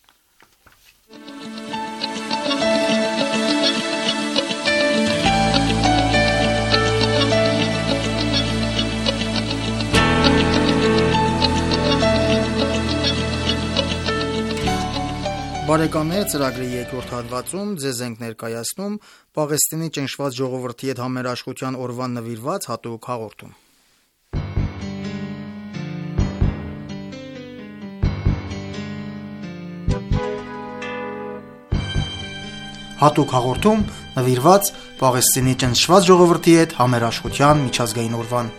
Speaker 5: Բարեկամներ, ծրագրի երկրորդ հատվածում ձեզ ենք ներկայացնում Պաղեստինի ճնշված ժողովրդի հետ համերաշխության օրվան նվիրված հատուկ հաղորդում։ Հատուկ հաղորդում նվիրված Պաղեստինի ճնշված ժողովրդի հետ համերաշխության միջազգային օրվան։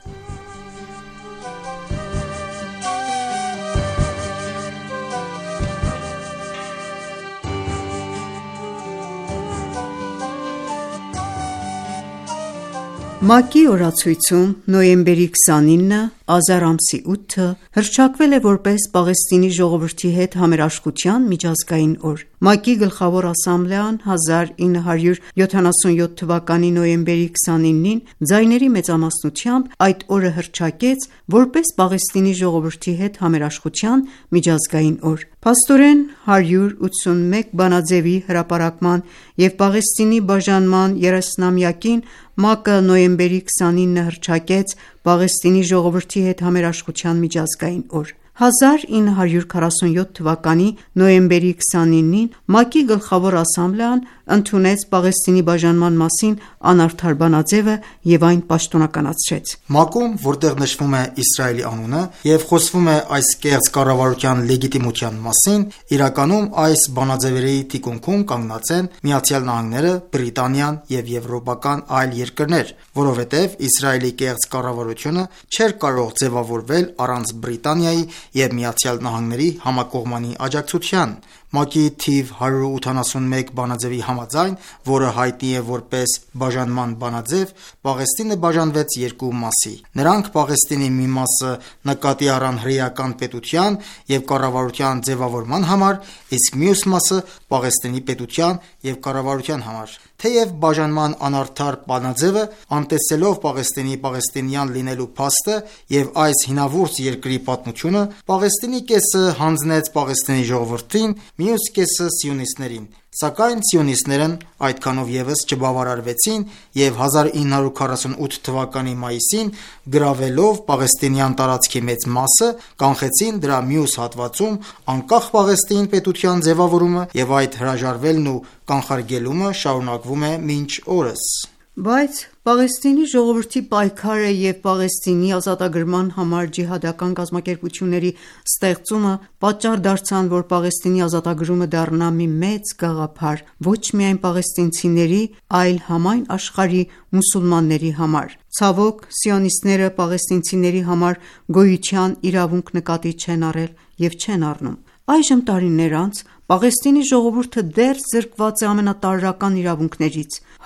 Speaker 8: ՄԱԿ-ի օրացույցում նոյեմբերի քսանինը ազար ամսի ութը հռչակվել է որպես Պաղեստինի ժողովրդի հետ համերաշխության միջազգային օր։ ՄԱԿ-ի գլխավոր ասամբլեան հազար ինը հարյուր յոթանասունյոթ թվականի նոյեմբերի քսանինին ձայների մեծամասնությամբ այդ օրը հռչակեց որպես Պաղեստինի ժողովրդի հետ համերաշխության միջազգային օր։ Փաստորեն հարյուր ութսունմեկ բանաձևի հրապարակման և Պաղեստինի բաժանման երեսնամյակին ՄԱԿ-ը նոյեմբերի քսանինը հռչակեց Պաղեստինի ժողովրդի հետ համերաշխության միջազգային օր։ հազար ինը հարյուր քառասունյոթ թվականի նոյեմբերի քսանինին ՄԱԿ-ի գլխավոր ասամբլեան ընդունեց Պաղեստինի բաժանման մասին անարդար բանաձևը և այն պաշտոնականացրեց։
Speaker 5: ՄԱԿ-ում, որտեղ նշվում է Իսրայելի անունը և խոսվում է այս կեղծ կառավարության լեգիտիմության մասին, իրականում այս բանաձևերի թիկունքում կանգնած են Միացյալ Նահանգները, Բրիտանիան և եվրոպական այլ երկրներ, որովհետև Իսրայելի կեղծ կառավարությունը չէր կարող ձևավորվել առանց Բրիտանիայի և Միացյալ Նահանգների համակողմանի աջակցության։ ՄԱԿ-ի թիվ հարյուր ութանասունմեկ բանաձևի համաձայն, որը հայտնի է որպես բաժանման բանաձև, Պաղեստինը բաժանվեց երկու մասի։ Նրանք Պաղեստինի մի մասը նկատի առան հրեական պետության և կառավարության ձևավորման համար, իսկ մյուս մասը Պաղեստինի պետության և կառավարության համար։ Թեև բաժանման անարդար բանաձևը, անտեսելով Պաղեստինի պաղեստինյան լինելու փաստը և այս հինավուրց երկրի պատմությունը, Պաղեստինի կեսը հանձնեց Պաղեստինի ժողովրդին, մյուս կեսը սիոնիստներին։ Սակայն սիոնիստներն այդքանով ևս չբավարարվեցին և հազար ինը հարյուր քառասունութ թվականի մայիսին, գրավելով պաղեստինյան տարածքի մեծ մասը, կանխեցին դրա մյուս հատվածում անկախ Պաղեստին պետության ձևավորումը և այդ հրաժարվելն ու կանխարգելումը շարունակվում է մինչ օրս։
Speaker 8: Բայց Պաղեստինի ժողովրդի պայքարը և Պաղեստինի ազատագրման համար ջիհադական կազմակերպությունների ստեղծումը պատճառ դարձան, որ Պաղեստինի ազատագրումը դառնա մի մեծ գաղափար ոչ միայն պաղեստինցիների, այլ համայն աշխարհի մուսուլմանների համար։ Ցավոք, սիոնիստները պաղեստինցիների համար գոյության իրավունք նկատի չեն առել և չեն առնում։ Այժմ տարիներ անց Պաղեստինի ժողովուրդը դեռ զրկված է ամենատարրական իրավունքներից։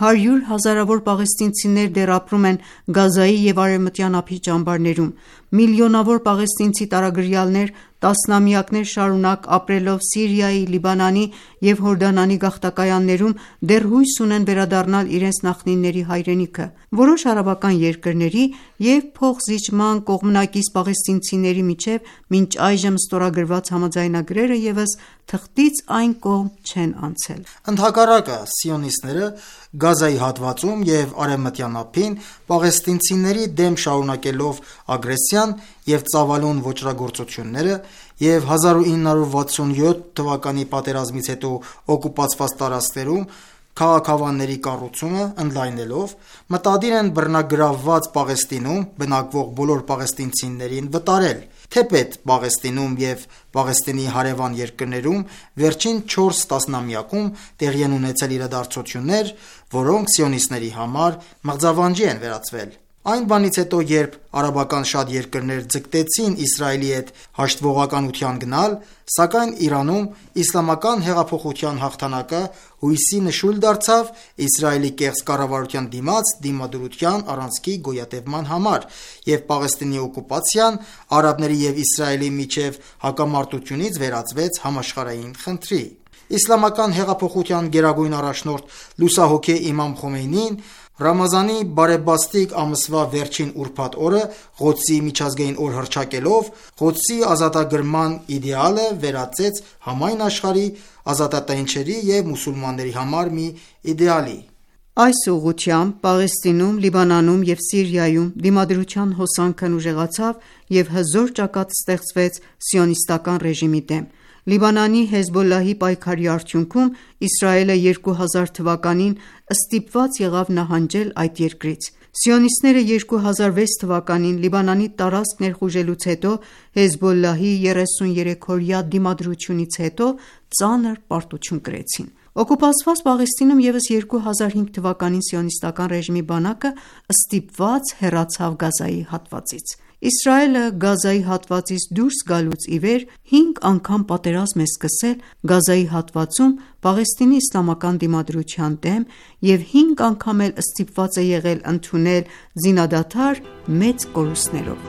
Speaker 8: Հարյուր հազարավոր պաղեստինցիներ դեռ ապրում են Գազայի և Արևմտյան ափի ճամբարներում։ Միլիոնավոր պաղեստինցի տարագրյալներ տասնամյակներ շարունակ ապրելով Սիրիայի, Լիբանանի և Հորդանանի գաղթակայաններում դեռ հույս ունեն վերադառնալ իրենց նախնիների հայրենիքը։ Որոշ արաբական երկրների և փոխզիջման կողմնակից պաղեստինցիների միջև մինչ այժմ ստորագրված համաձայնագրերը ևս թղթից այն կողմ չեն անցել։
Speaker 5: Ընդհակառակը, սիոնիստները Գազայի հատվածում և Արևմտյան ափին պաղեստինցիների դեմ շարունակելով ագրեսիան և ծավալուն ոճրագործությունները և հազար ու ինը հարյուր վաթսունյոթ թվականի պատերազմից հետո օկուպացված տարածքներում քաղաքավանների կառուցումը ընդլայնելով, մտադիր են բռնագրավված Պաղեստինում բնակվող բոլոր պաղեստինցիներին վտարել, թեպետ Պաղեստինում և Պաղեստինի հարևան երկրներում վերջին չորս տասնամյակում տեղի են ունեցել իրադարձություններ, որոնք սիոնիստների համար մղձավանջի են վերածվել։ Այն բանից հետո, երբ արաբական շատ երկրներ ձգտեցին Իսրայելի հետ հաշտվողականության գնալ, սակայն Իրանում իսլամական հեղափոխության հաղթանակը հույսի նշույլ դարձավ Իսրայելի կեղծ կառավարության դիմաց դիմադրության առանցքի գոյատևման համար, և Պաղեստինի օկուպացիան արաբների և Իսրայելի միջև հակամարտությունից վերածվեց համաշխարհային խնդրի։ Իսլամական հեղափոխության գերագույն առաջնորդ լուսահոգի Իմամ Խոմեյնին Ռամազանի բարեբաստիկ ամսվա վերջին ուրբաթ օրը Ղոդսի միջազգային օր հռչակելով Ղոդսի ազատագրման իդեալը վերածեց համայն աշխարհի ազատատենչերի և մուսուլմանների համար մի իդեալի։
Speaker 8: Այս ուղղությամբ Պաղեստինում, Լիբանանում և Սիրիայում դիմադրության հոսանքն ուժեղացավ և հզոր ճակատ ստեղծվեց սիոնիստական ռեժիմի դեմ։ Լիբանանի Հեզբոլլահի պայքարի արդյունքում Իսրայելը երկու հազար թվականին ստիպված եղավ նահանջել այդ երկրից։ Սիոնիստները երկու հազար վեց թվականին Լիբանանի տարածք ներխուժելուց հետո Հեզբոլլահի երեսուներեքօրյա դիմադրությունից հետո ծանր պարտություն կրեցին։ Օկուպացված Պաղեստինում ևս երկու հազար հինգ թվականին սիոնիստական ռեժիմի բանակը ստիպված հեռացավ Գազայի հատվածից։ Իսրայելը Գազայի հատվածից դուրս գալուց ի վեր հինգ անգամ պատերազմ է սկսել Գազայի հատվածում Պաղեստինի իսլամական դիմադրության դեմ և հինգ անգամ էլ ստիպված է եղել ընդունել զինադադար մեծ կորուստներով։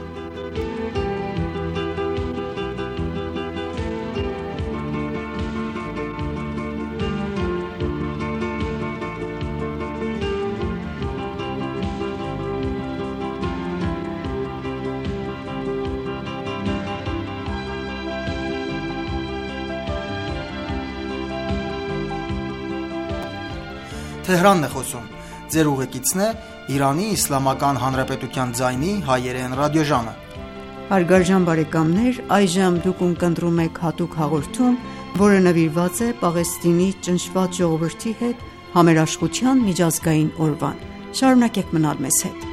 Speaker 5: Թեհրանն է խոսում։ Ձեր ուղեկիցն է Իրանի Իսլամական Հանրապետության ձայնի հայերեն ռադիոժամը։
Speaker 8: Հարգարժան բարեկամներ, այժմ դուք ունկնդրում եք հատուկ հաղորդում, որը նվիրված է Պաղեստինի ճնշված ժողովրդի հետ համերաշխության միջազգային օրվան։ Շարունակեք մնալ մեզ հետ։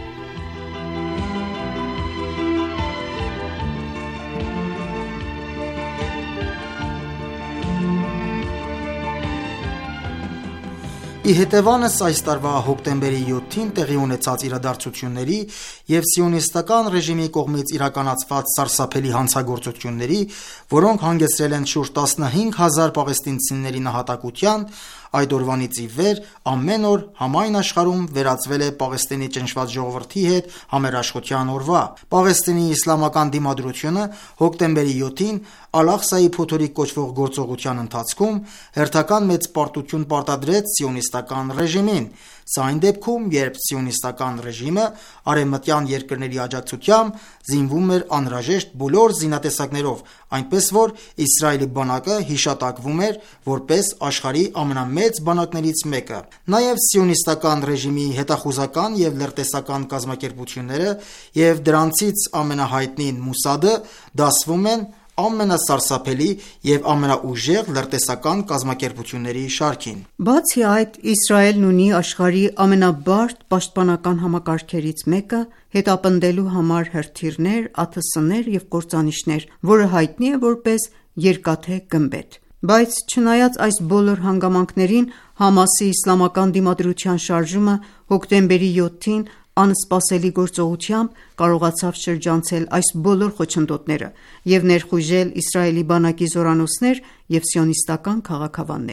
Speaker 5: Ի հետևանս այս տարվա հոկտեմբերի յոթին տեղի ունեցած իրադարձությունների և սիոնիստական ռեժիմի կողմից իրականացված սարսափելի հանցագործությունների, որոնք հանգեցրել են շուրջ տասնհինգ հազար պաղեստինցիների նահատակության, այդ օրվանից ի վեր ամեն օր համայն աշխարհում վերածվել է Պաղեստինի ճնշված ժողովրդի հետ համերաշխության օրվա։ Պաղեստինի իսլամական դիմադրությունը հոկտեմբերի յոթին Ալ-Աղսայի փոթորիկ կոչվող գործողության ընթացքում հերթական մեծ պարտություն պարտադրեց սիոնիստական ռեժիմին։ Սա այն դեպքում, երբ սիոնիստական ռեժիմը արևմտյան երկրների աջակցությամբ զինվում էր անհրաժեշտ բոլոր զինատեսակներով, այնպես որ Իսրայելի բանակը հիշատակվում էր որպես աշխարհի ամենամեծ բանակներից մեկը։ Նաև սիոնիստական ռեժիմի հետախուզական և լրտեսական կազմակերպությունները և դրանցից ամենահայտնին Մոսադը դասվում են ամենասարսափելի և ամենաուժեղ լրտեսական կազմակերպությունների շարքին։
Speaker 8: Բացի այդ, Իսրայելն ունի աշխարհի ամենաբարդ պաշտպանական համակարգերից մեկը՝ հետապնդելու համար հրթիռներ, ԱԹՍ-ներ և կործանիչներ, որը հայտնի է որպես երկաթե գմբեթ։ Բայց չնայած այս բոլոր հանգամանքներին, Համասի իսլամական դիմադրության շարժումը հոկտեմբերի յոթին անսպասելի գործողությամբ կարողացավ շրջանցել այս բոլոր խոչընդոտները և ներխուժել Իսրայելի բանակի զորանոցներ և սիոնիստական քաղաքավաններ։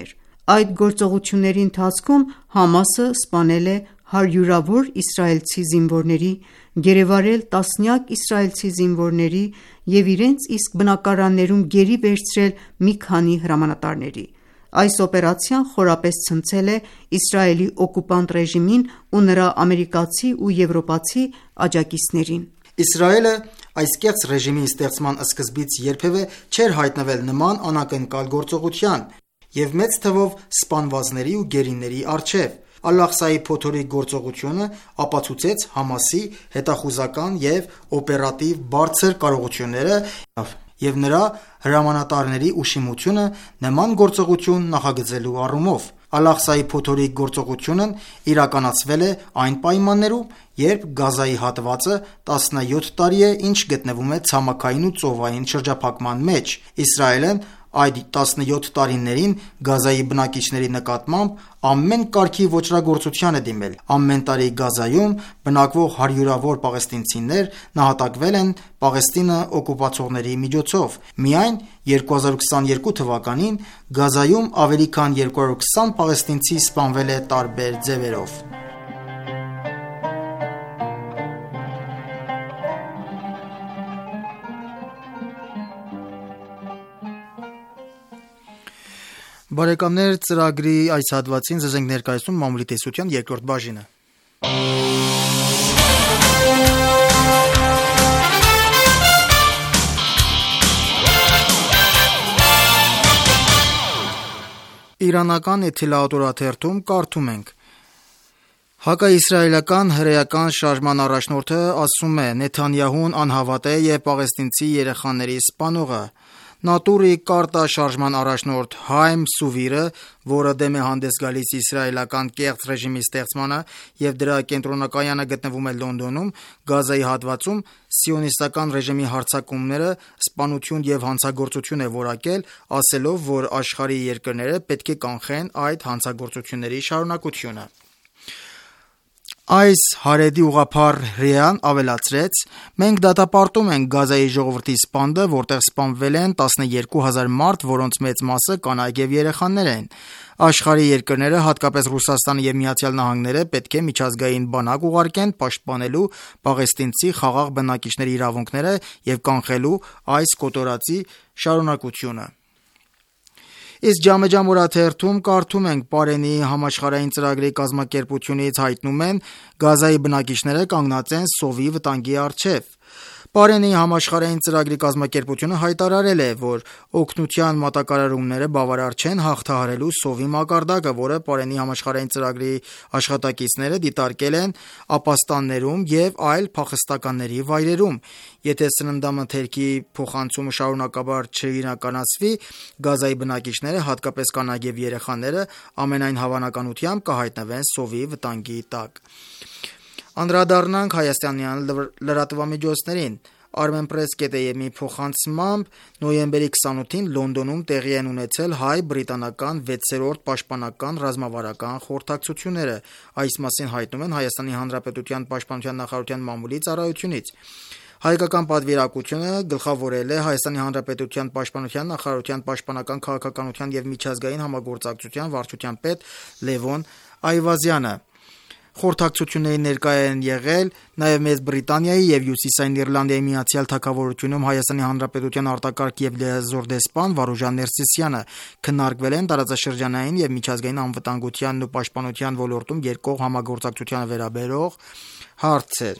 Speaker 8: Այդ գործողությունների ընթացքում Համասը սպանել է հարյուրավոր իսրայելցի զինվորների, գերեվարել տասնյակ իսրայելցի զինվորների և իրենց իսկ բնակարաններում գերի վերցրել մի քանի հրամանատարների։ Այս օպերացիան խորապես ցնցել է Իսրայելի օկուպանտ ռեժիմին ու նրա ամերիկացի ու եվրոպացի աջակիցներին։
Speaker 5: Իսրայելը այս կեղծ ռեժիմի ստեղծման սկզբից երբևէ չէր հայտնվել նման անակնկալ գործողության և մեծ թվով սպանվածների ու գերիների առջև։ Ալ-Աղսայի փոթորիկ գործողությունը ապացուցեց Համասի հետախուզական և օպերատիվ բարձր կարողությունները և նրա հրամանատարների ուշիմությունը նման գործողություն նախագծելու առումով։ Ալ-Աղսայի փոթորիկ գործողությունն իրականացվել է այն պայմաններում, երբ Գազայի հատվածը տասնյոթ տարի է, ինչ գտնվում է ցամաքային ու ծովային շրջափակման մեջ։ Իսրայելն այդ տասնյոթ տարիներին Գազայի բնակիչների նկատմամբ ամեն կարգի ոճրագործության է դիմել։ Ամեն տարի Գազայում բնակվող հարյուրավոր պաղեստինցիներ նահատակվել են Պաղեստինը օկուպացողների միջոցով։ Միայն երկու հազար քսաներկու թվականին Գազայում ավելի քան երկու հարյուր քսան պաղեստինցի սպանվել է տարբեր ձևերով։ Բարեկամներ, ծրագրի այս հատվածին ձեզ ենք ներկայացնում մամուլի տեսության երկրորդ բաժինը։ Իրանական Էթիլաուտ օրաթերթում կարդում ենք. Հակաիսրայելական հրեական շարժման առաջնորդը ասում է. Նեթանյահուն անհավատ է և պաղեստինցի երեխաների սպանողը։ Նատուրի Կարտա շարժման առաջնորդ Հայմ Սուվիրը, որը դեմ է հանդես գալիս իսրայելական կեղծ ռեժիմի ստեղծմանը և դրա կենտրոնակայանը գտնվում է Լոնդոնում, Գազայի հատվածում սիոնիստական ռեժիմի հարձակումները սպանություն և հանցագործություն է որակել, ասելով, որ աշխարհի երկրները պետք է կանխեն այդ հանցագործությունների շարունակությունը։ Այս հարեդի ուղղափառ հրեան ավելացրեց. Մենք դատապարտում ենք Գազայի ժողովրդի սպանդը, որտեղ սպանվել են տասնյոթ հազար մարդ, որոնց մեծ մասը կանայք և երեխաներ են։ Աշխարհի երկրները, հատկապես Ռուսաստանը և Միացյալ Նահանգները, պետք է միջազգային բանակ ուղարկեն պաշտպանելու պաղեստինցի խաղաղ բնակիչների իրավունքները և կանխելու այս կոտորածի շարունակությունը։ Իսկ Ջամեջամ օրաթերթում կարդում ենք. Պարենի համաշխարհային ծրագրի կազմակերպությունից հայտնում են Գազայի բնակիչները կանգնած են սովի վտանգի առջև։ Պարենի համաշխարհային ծրագրի կազմակերպությունը հայտարարել է, որ օգնության մատակարարումները բավարար չեն հաղթահարելու սովի մակարդակը, որը Պարենի համաշխարհային ծրագրի աշխատակիցները դիտարկել են ապաստաններում և այլ փախստականների վայրերում։ Եթե սննդամթերքի փոխանցումը շարունակաբար չիրականացվի, Գազայի բնակիչները, հատկապես կանայք և երեխաները, ամենայն հավանականությամբ կհայտնվեն սովի վտանգի տակ։ Անդրադառնանք հայաստանյան լրատվամիջոցներին։ Armenpress.am-ի փոխանցմամբ նոյեմբերի քսանութին Լոնդոնում տեղի են ունեցել հայ-բրիտանական վեցերորդ պաշտպանական ռազմավարական խորհրդակցությունները։ Այս մասին հայտնում են Հայաստանի Հանրապետության Պաշտպանության նախարարության մամուլի ծառայությունից։ Հայկական պատվիրակությունը գլխավորել է Հայաստանի Հանրապետության Պաշտպանության նախարարության պաշտպանական քաղաքականության և միջազգային համագործակցության վարչության պետ Լևոն Այվազյանը։ Խորհրդակցություններին ներկա են եղել նաև Մեծ Բրիտանիայի և Հյուսիսային Իռլանդիայի Միացյալ Թագավորությունում Հայաստանի Հանրապետության արտակարգ և լիազոր դեսպան Վարուժան Ներսիսյանը։ Քննարկվել են տարածաշրջանային և միջազգային անվտանգությանն ու պաշտպանության ոլորտում երկկողմ համագործակցությանը վերաբերող հարցեր։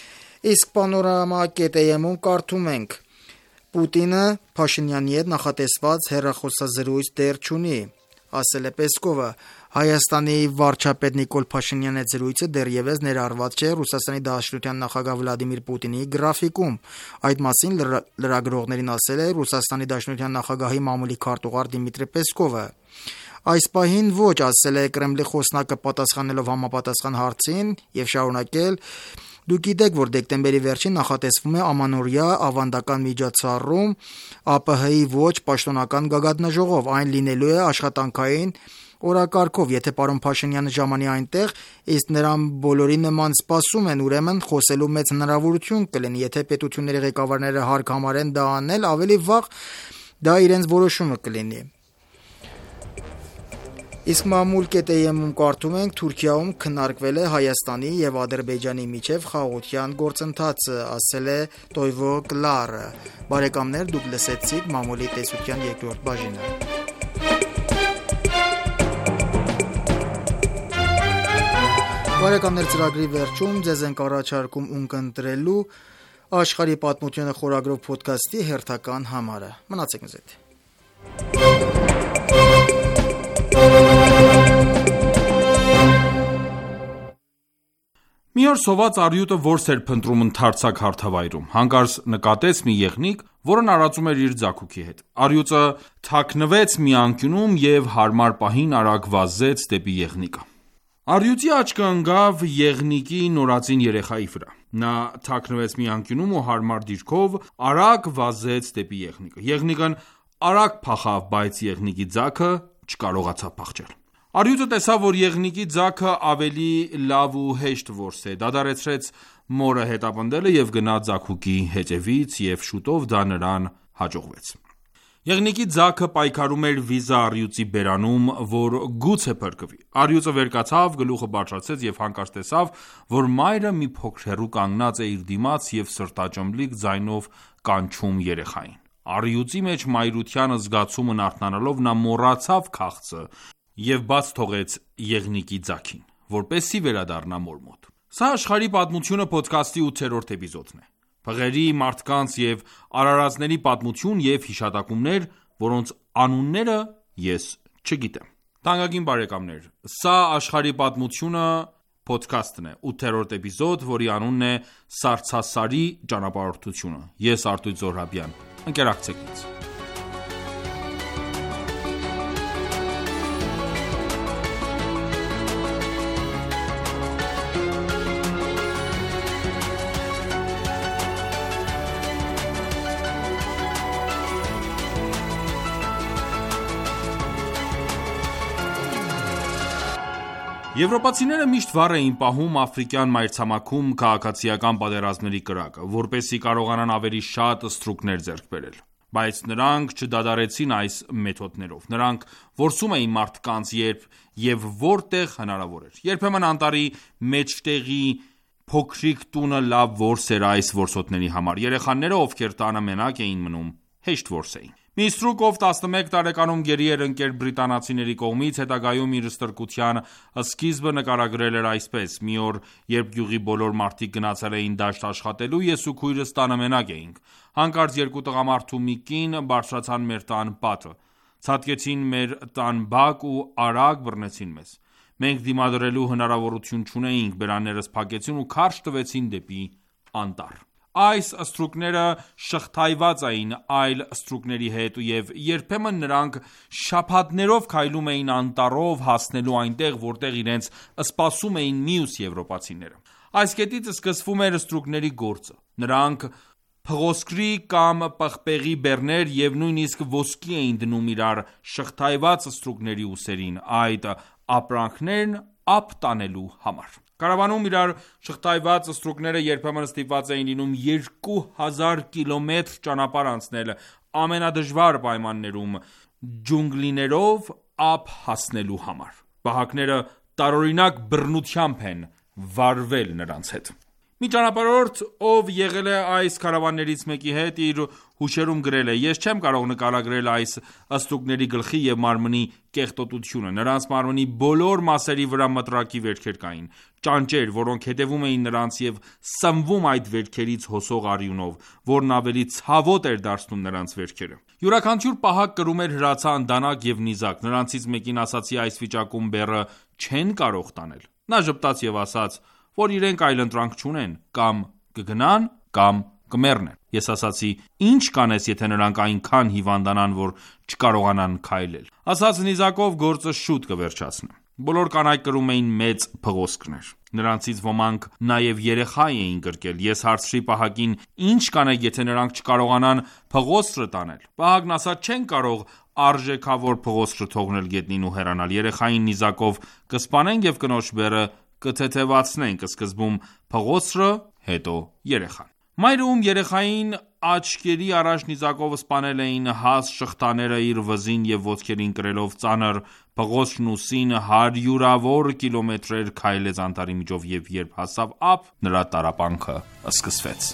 Speaker 5: Իսկ Panorama.am-ում կարդում ենք. Պուտինը Փաշինյանի հետ նախատեսված հեռախոսազրույց դեռ չունի, ասել է Պեսկովը։ Հայաստանի վարչապետ Նիկոլ Փաշինյանի հետ զրույցը դեռևս ներառված չէ Ռուսաստանի Դաշնության նախագահ Վլադիմիր Պուտինի գրաֆիկում։ Այդ մասին լրագրողներին ասել է Ռուսաստանի Դաշնության նախագահի մամուլի քարտուղար Դիմիտրի Պեսկովը։ Այս պահին ոչ, ասել է Կրեմլի խոսնակը պատասխանելով համապատասխան հարցին և շարունակել. Դուք գիտեք, որ դեկտեմբերի վերջին նախատեսվում է ամանորյա ավանդական միջոցառում ԱՊՀ-ի ոչ պաշտոնական գագաթնաժողով, այն լինելու է աշխատանքային օրակարգով, եթե պարոն Փաշինյանը ժամանի այնտեղ, իսկ նրան բոլորի նման սպասում են, ուրեմն խոսելու մեծ հնարավորություն կլինի, եթե պետությունների ղեկավարները հարկ համարեն դա անել, ավելի վաղ դա իրենց որոշումը կլինի։ Իսկ մամուլ կետ եմ-ում կարդում ենք Թուրքիայում քննարկվել է Հայաստանի եւ Ադրբեջանի միջև խաղաղության գործընթացը, ասել է Տոյվո Կլարը։ Բարեկամներ, դուք լսեցիք մամուլի տեսության երկրորդ բաժինը։ Բարեկամներ, ծրագրի վերջում ձեզ ենք առաջարկում ունկնդրելու Աշխարհի պատմությունը խորագրով ոդքասթի հերթական համարը։ Մնացեք մեզ հետ։
Speaker 1: Մի օր սոված առյուծը որս էր փնտրում ընդարձակ հարթավայրում, հանկարծ նկատեց մի եղնիկ, որն արածում էր իր ձագուկի հետ։ Առյուծը թաքնվեց մի անկյունում և հարմար պահին արագ վազեց դեպի եղնիկը։ Առյուծի աչքը ընկավ եղնիկի նորածին երեխայի վրա։ Նա թաքնվեց մի անկյունում ու հարմար դիրքով արագ վազեց դեպի եղնիկը։ Եղնիկն արագ փախավ, բայց եղնիկի ձագը չկարողացավ փախչել։ Առյուծը տեսավ, որ եղնիկի ձագը ավելի լավ ու հեշտ որս է, դադարեցրեց մորը հետապնդելը և գնաց ձագուկի հետևից, և շուտով դա նրան հաջողվեց։ Եղնիկի ձագը պայքարում էր վիզա առյուծի բերանում, որ գուցե փրկվի։ Առյուծը վեր կացավ, գլուխը բարձրացրեց և հանկարծ տեսավ, որ մայրը մի փոքր հեռու կանգնած է իր դիմաց և սրտաճմլիկ ձայնով կանչում երեխային։ Առյուծի մեջ մայրության զգացումն արթնանալով նա մոռացավ քաղցը և բաց թողեց եղնիկի ձագին, որպեսզի վերադառնա մոր մոտ։ Սա աշխարհի պատմությունը փոդքասթի ութերորդ էպիզոդն է։ Փղերի, մարդկանց և արարածների պատմություն և հիշատակումներ, որոնց անունները ես չգիտեմ։ Թանկագին բարեկամներ, սա աշխարհի պատմությունը փոդքասթն է, ութերորդ էպիզոդ, որի անունն է Սառցասարի ճանապարհորդությունը։ Ես Արտույտ Զոհրաբյան, ընկերակցեք ինձ։ Եվրոպացիները միշտ վառ էին պահում աֆրիկյան մայրցամաքում քաղաքացիական պատերազմների կրակը, որպեսզի կարողանան ավելի շատ ստրուկներ ձեռք բերել։ Բայց նրանք չդադարեցին այս մեթոդներով։ Նրանք որսում էին մարդկանց, երբ և որտեղ հնարավոր էր։ Երբեմն անտառի մեջտեղի փոքրիկ տունը լավ որս էր այս որսորդների համար։ Երեխաները, ովքեր տանը մենակ էին մնում, հեշտ որս էին։ Մի ստրուկ, ով տասնմեկ տարեկանում գերի էր ընկել բրիտանացիների կողմից, հետագայում իր ստրկության սկիզբը նկարագրել էր այսպես. «Մի օր, երբ գյուղի բոլոր մարդիկ գնացել էին դաշտ աշխատելու, ես ու քույրս տանը մենակ էինք։ Հանկարծ երկու տղամարդ ու մի կին բարձրացան մեր տան պատը, ցատկեցին մեր տան բակ ու արագ բռնեցին մեզ։ Մենք դիմադրելու հնարավորություն չունեինք, բերաններս փակեցին ու քարշ տվեցին դեպի անտառ»։ Այս ստրուկները շղթայված էին այլ ստրուկների հետ և երբեմն նրանք շաբաթներով քայլում էին անտառով հասնելու այնտեղ, որտեղ իրենց սպասում էին մյուս եվրոպացիները։ Այս կետից սկսվում էր ստրուկների գործը։ Նրանք փղոսկրի կամ պղպեղի բեռներ և նույնիսկ ոսկի էին դնում իրար շղթայված ստրուկների ուսերին, այդ ապրանքներն ափ տանելու համար։ Կարավանում իրար շղթայված ստրուկները երբեմն ստիպված էին լինում երկու հազար կիլոմետր ճանապարհ անցնել ամենադժվար պայմաններում ջունգլիներով ափ հասնելու համար։ Պահակները տարօրինակ բռնությամբ են վարվել նրանց հետ։ Մի ճանապարհորդ, ով եղել է այս քարավաններից մեկի հետ, իր հուշերում գրել է. «Ես չեմ կարող նկարագրել այս ստրուկների գլխի և մարմնի կեղտոտությունը։ Նրանց մարմնի բոլոր մասերի վրա մտրակի վերքեր կային, ճանճեր, որոնք հետևում էին նրանց և սնվում այդ վերքերից հոսող արյունով, որն ավելի ցավոտ էր դարձնում նրանց վերքերը։ Յուրաքանչյուր պահակ կրում էր հրացան, դանակ և նիզակ։ Նրանցից մեկին ասացի այս վիճակում բեռը չեն կարող տանել։ Նա ժպտաց և ասաց, որ իրենք այլընտրանք չունեն, կամ կգնան, կամ կմեռնեն։ Ես ասացի. ինչ կանես, եթե նրանք այնքան հիվանդանան, որ չկարողանան քայլել։ Ասաց նիզակով գործը շուտ կվերջացնեմ։ Բոլոր կանայք կրում էին մեծ փղոսկրներ։ Նրանցից ոմանք նաև երեխա էին կրկել։ Ես հարցրի պահակին. ինչ կանեք, եթե նրանք չկարողանան փղոսկրը տանել։ Պահակն ասաց. չեն կարող արժեքավոր փղոսկրը թողնել գետնին ու հեռանալ։ Երեխային նիզակով կսպանենք և կնոջ բեռը կթեթևացնենք, սկզբում փղոսկրը, հետո երեխան։ Մայրը, ում երեխային աչքերի առաջ նիզակով սպանել էին հաս շղթաները իր վզին և ոտքերին կրելով ծանր փղոցն ուսին հարյուրավոր կիլոմետրեր քայլեց անտառի միջով և երբ հասավ ափ, նրա տառապանքը սկսվեց։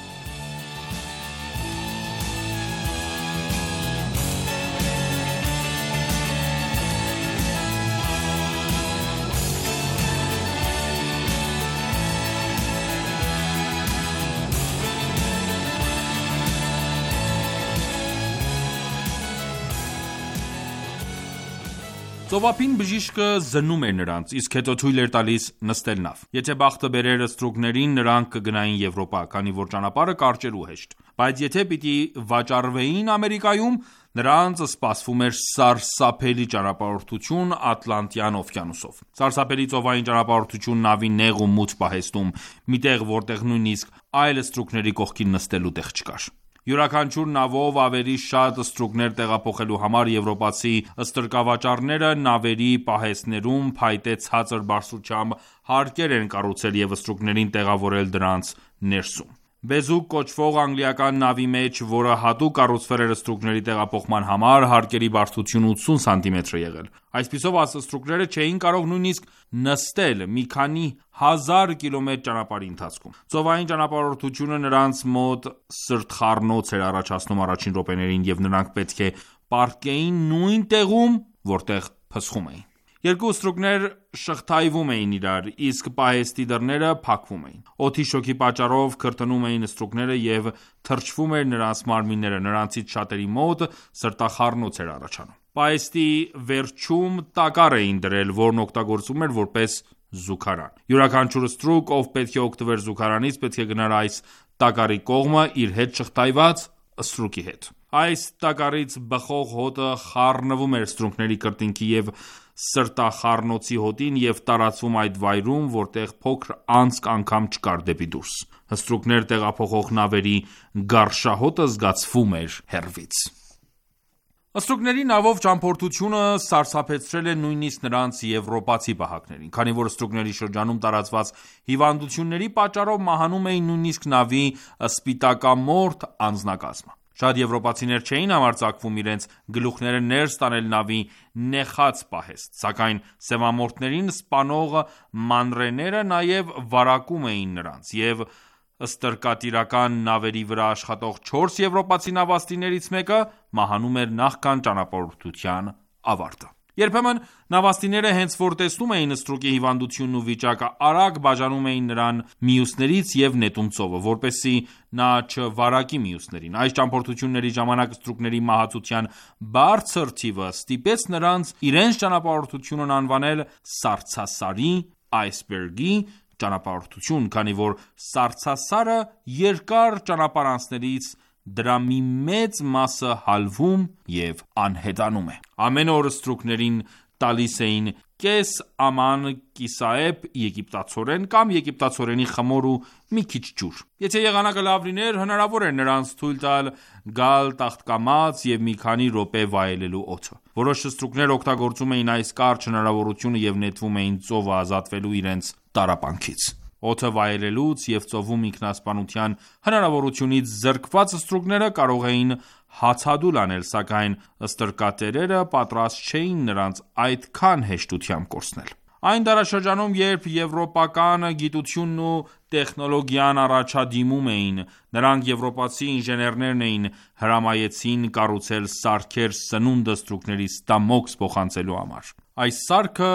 Speaker 1: Ծովափին բժիշկը զննում էր նրանց, իսկ հետո թույլ էր տալիս նստել նավ։ Եթե բախտը բերեր ստրուկներին, նրանք կգնային Եվրոպա, քանի որ ճանապարհը կարճ ու հեշտ։ Բայց եթե պիտի վաճառվեին Ամերիկայում, նրանց սպասվում էր սարսափելի ճանապարհորդություն Ատլանտյան օվկիանոսով։ Սարսափելի ծովային ճանապարհորդություն նավի նեղ ու մութ պահեստում, միտեղ որտեղ նույնիսկ այլ ստրուկների կողքին նստելու տեղ չկար։ Յուրաքանչյուր նավով ավելի շատ ստրուկներ տեղափոխելու համար եվրոպացի ստրկավաճառները նավերի պահեստներում փայտե ցածր բարձրությամբ հարկեր են կառուցել և ստրուկներին տեղավորել դրանց ներսում։ Բեզուկ կոչվող անգլիական նավի մեջ, որը հատուկ կառուցվել էր ստրուկների տեղափոխման համար, հարկերի բարձրությունը ութսուն սանտիմետր է եղել։ Այսպիսով ստրուկները չէին կարող նույնիսկ նստել մի քանի հազար կիլոմետր ճանապարհի ընթացքում։ Ծովային ճանապարհորդությունը նրանց մոտ սրտխառնոց էր առաջացնում առաջին րոպեներին, և նրանք պետք է պառկեին նույն տեղում, որտեղ փսխում էին։ Երկու ստրուկներ շղթայվում էին իրար, իսկ պահեստի դռները փակվում էին։ Օդի շոկի պատճառով քրտնում էին ստրուկները և թրջվում էր նրանց մարմինները, նրանցից շատերի մոտ սրտախառնոց էր առաջանում։ Պահեստի վերջում տակառ էին դրել, որն օգտագործվում էր որպես զուգարան։ Յուրաքանչյուր ստրուկ, ով պետք է օգտվեր զուգարանից, պետք է գնար այս տակառի կողմը իր հետ շղթայված ստրուկի հետ։ Այս տակառից բխող հոտը խառնվում էր ստրուկների կրծքին և սրտախառնոցի հոտին և տարածվում այդ վայրում, որտեղ փոքր անցք անգամ չկար դեպի դուրս։ Ստրուկներ տեղափոխող նավերի գարշահոտը զգացվում էր հեռվից։ Ստրուկների նավով ճամփորդությունը սարսափեցրել է նույնիսկ նրանց եվրոպացի պահակներին, քանի որ ստրուկների շրջանում տարածված հիվանդությունների պատճառով մահանում էին նույնիսկ նավի սպիտակամորթ անձնակազմը։ Շատ եվրոպացիներ չէին համարձակվում իրենց գլուխները ներս տանել նավի նեխած պահեստ, սակայն սևամորթներին սպանող մանրէները նաև վարակում էին նրանց, և ստրկատիրական նավերի վրա աշխատող չորս եվրոպացի նավաստիներից մեկը մահանում էր նախքան ճանապարհորդության ավարտը։ Երբեմն նավաստիները հենց որ տեսնում էին ստրուկի հիվանդությունն ու վիճակը, արագ բաժանում էին նրան մյուսներից և նետում ծովը, որպեսզի նա չվարակի մյուսներին։ Այս ճամփորդությունների ժամանակ ստրուկների մահացության բարձր թիվը ստիպեց նրանց իրենց ճանապարհորդությունն անվանել սառցասարի (iceberg)-ի ճանապարհորդություն, քանի որ սառցասարը երկար ճանապարհանցներից դրա մի մեծ մասը հալվում և անհետանում է։ Ամեն օր ստրուկներին տալիս էին կես աման կիսաեպ եգիպտացորեն կամ եգիպտացորենի խմոր ու մի քիչ ջուր։ Եթե եղանակը լավ լիներ, հնարավոր էր նրանց թույլ տալ գալ տաղտկամած և մի քանի րոպե վայելելու օդը։ Որոշ ստրուկներ օգտագործում էին այս կարճ հնարավորությունը և նետվում էին ծովը ազատվելու իրենց տառապանքից։ Օդը վայելելուց և ծովում ինքնասպանության հնարավորությունից զրկված ստրուկները կարող էին հացադուլ անել, սակայն ստրկատերերը պատրաստ չէին նրանց այդքան հեշտությամբ կորցնել։ Այն դարաշրջանում, երբ եվրոպական գիտությունն ու տեխնոլոգիան առաջադիմում էին, նրանք եվրոպացի ինժեներներն էին հրամայեցին կառուցել սարքեր սնունդը ստրուկների ստամոքս փոխանցելու համար։ Այս սարքը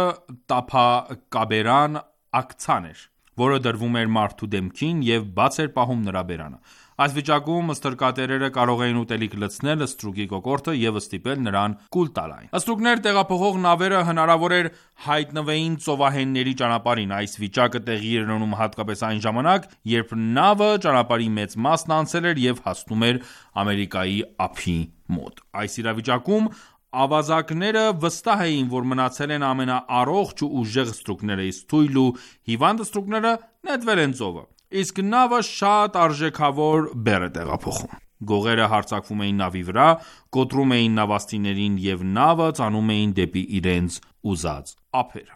Speaker 1: տափակաբերան ակցան էր, որը դրվում էր մարդու դեմքին և բաց էր պահում նրա բերանը։ Այս վիճակում ստրկատերերը կարող էին ուտելիք լցնել ստրուկի կոկորդը և ստիպել նրան կուլ տալ այն։ Ստրուկներ տեղափոխող նավերը հնարավոր էր հայտնվեին ծովահենների ճանապարհին։ Այս վիճակը տեղի էր ունենում հատկապես այն ժամանակ, երբ նավը ճանապարհի մեծ մասն անցել էր և հասնում էր Ամերիկայի ափի մոտ։ Այս իրավիճակում ավազակները վստահ էին, որ մնացել են ամենաառողջ ու ուժեղ ստրուկները, իսկ թույլ ու հիվանդ ստրուկները նետվել են ծովը, իսկ նավը շատ արժեքավոր բեռ է տեղափոխում։ Գողերը հարձակվում էին նավի վրա, կոտրում էին նավաստիներին և նավը ծանում էին դեպի իրենց ուզած ափերը։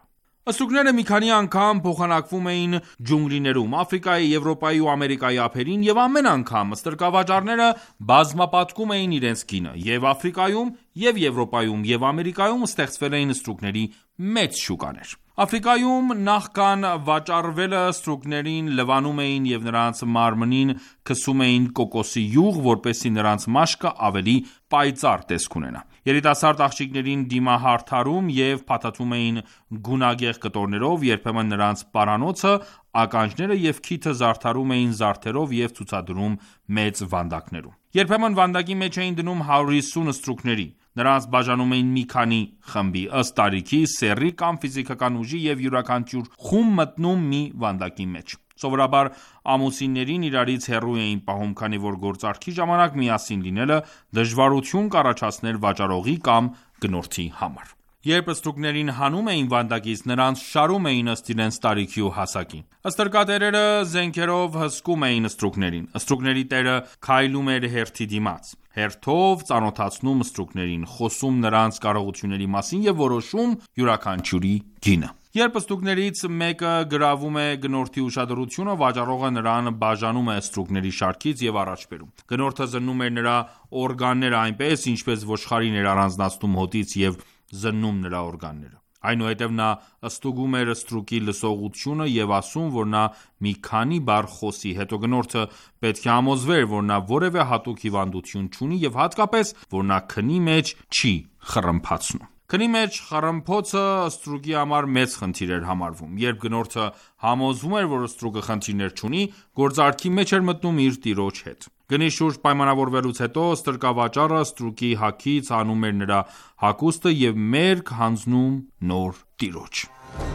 Speaker 1: Ստրուկները մի քանի անգամ փոխանակվում էին ջունգլիներում, Աֆրիկայի, Եվրոպայի ու Ամերիկայի ափերին և ամեն անգամ ստրկավաճառները բազմապատկում էին իրենց գինը, և Աֆրիկայում, և Եվրոպայում և Ամերիկայում ստեղծվել էին ստրուկների մեծ շուկաներ։ Աֆրիկայում նախքան վաճառվելը ստրուկներին լվանում էին և նրանց մարմնին քսում էին կոկոսի յուղ, որպեսզի նրանց մաշկը ավելի պայծառ տեսք ունենա։ Երիտասարդ աղջիկներին դիմահարդարում և փաթաթում էին գունագեղ կտորներով, երբեմն նրանց պարանոցը, ականջները և քիթը զարդարում էին զարդերով և ցուցադրում մեծ վանդակներում։ Երբեմն վանդակի մեջ էին դնում հարյուր հիսուն ստրուկների։ Նրանց բաժանում էին մի քանի խմբի, ըստ տարիքի, սեռի կամ ֆիզիկական ուժի և յուրաքանչյուր խումբ մտնում մի վանդակի մեջ։ Սովորաբար ամուսիններին իրարից հեռու էին պահում, քանի որ գործարքի ժամանակ միասին լինելը դժվարություն կառաջացներ վաճառողի կամ գնորդի համար։ Երբ ստրուկներին հանում էին վանդակից, նրանց շարում էին ըստ իրենց տարիքի ու հասակի։ Ստրկատերերը զենքերով հսկում էին ստրուկներին։ Ստրուկների տերը քայլում էր հերթի դիմաց, հերթով ծանոթացնում ստրուկներին, խոսում նրանց կարողությունների մասին և որոշում յուրաքանչյուրի գինը։ Երբ ստրուկներից մեկը գրավում է գնորդի ուշադրությունը, վաճառողը նրան բաժանում է ստրուկների շարքից և առաջ բերում։ Գնորդը զննում էր նրա օրգանները այնպես, ինչպես ոչխարին էր առանձնացնում հոտից և զննում նրա օրգանները։ Այնուհետև նա ստուգում էր ստրուկի լսողությունը և ասում, որ նա մի քանի բառ խոսի, հետո գնորդը պետք է համոզվեր, որ նա որևէ հատուկ հիվանդություն չունի և հատկապես, որ նա քնի մեջ չի խռմփացնում։ Քնի մեջ խռմփոցը ստրուկի համար մեծ խնդիր էր համարվում։ Երբ գնորդը համոզվում էր, որ ստրուկը խնդիրներ չունի, գործարքի մեջ էր մտնում իր տիրոջ հետ։ Գնի շուրջ պայմանավորվելուց հետո ստրկավաճառը ստրուկի հագից հանում էր նրա հագուստը և մերկ հանձնում նոր տիրոջ։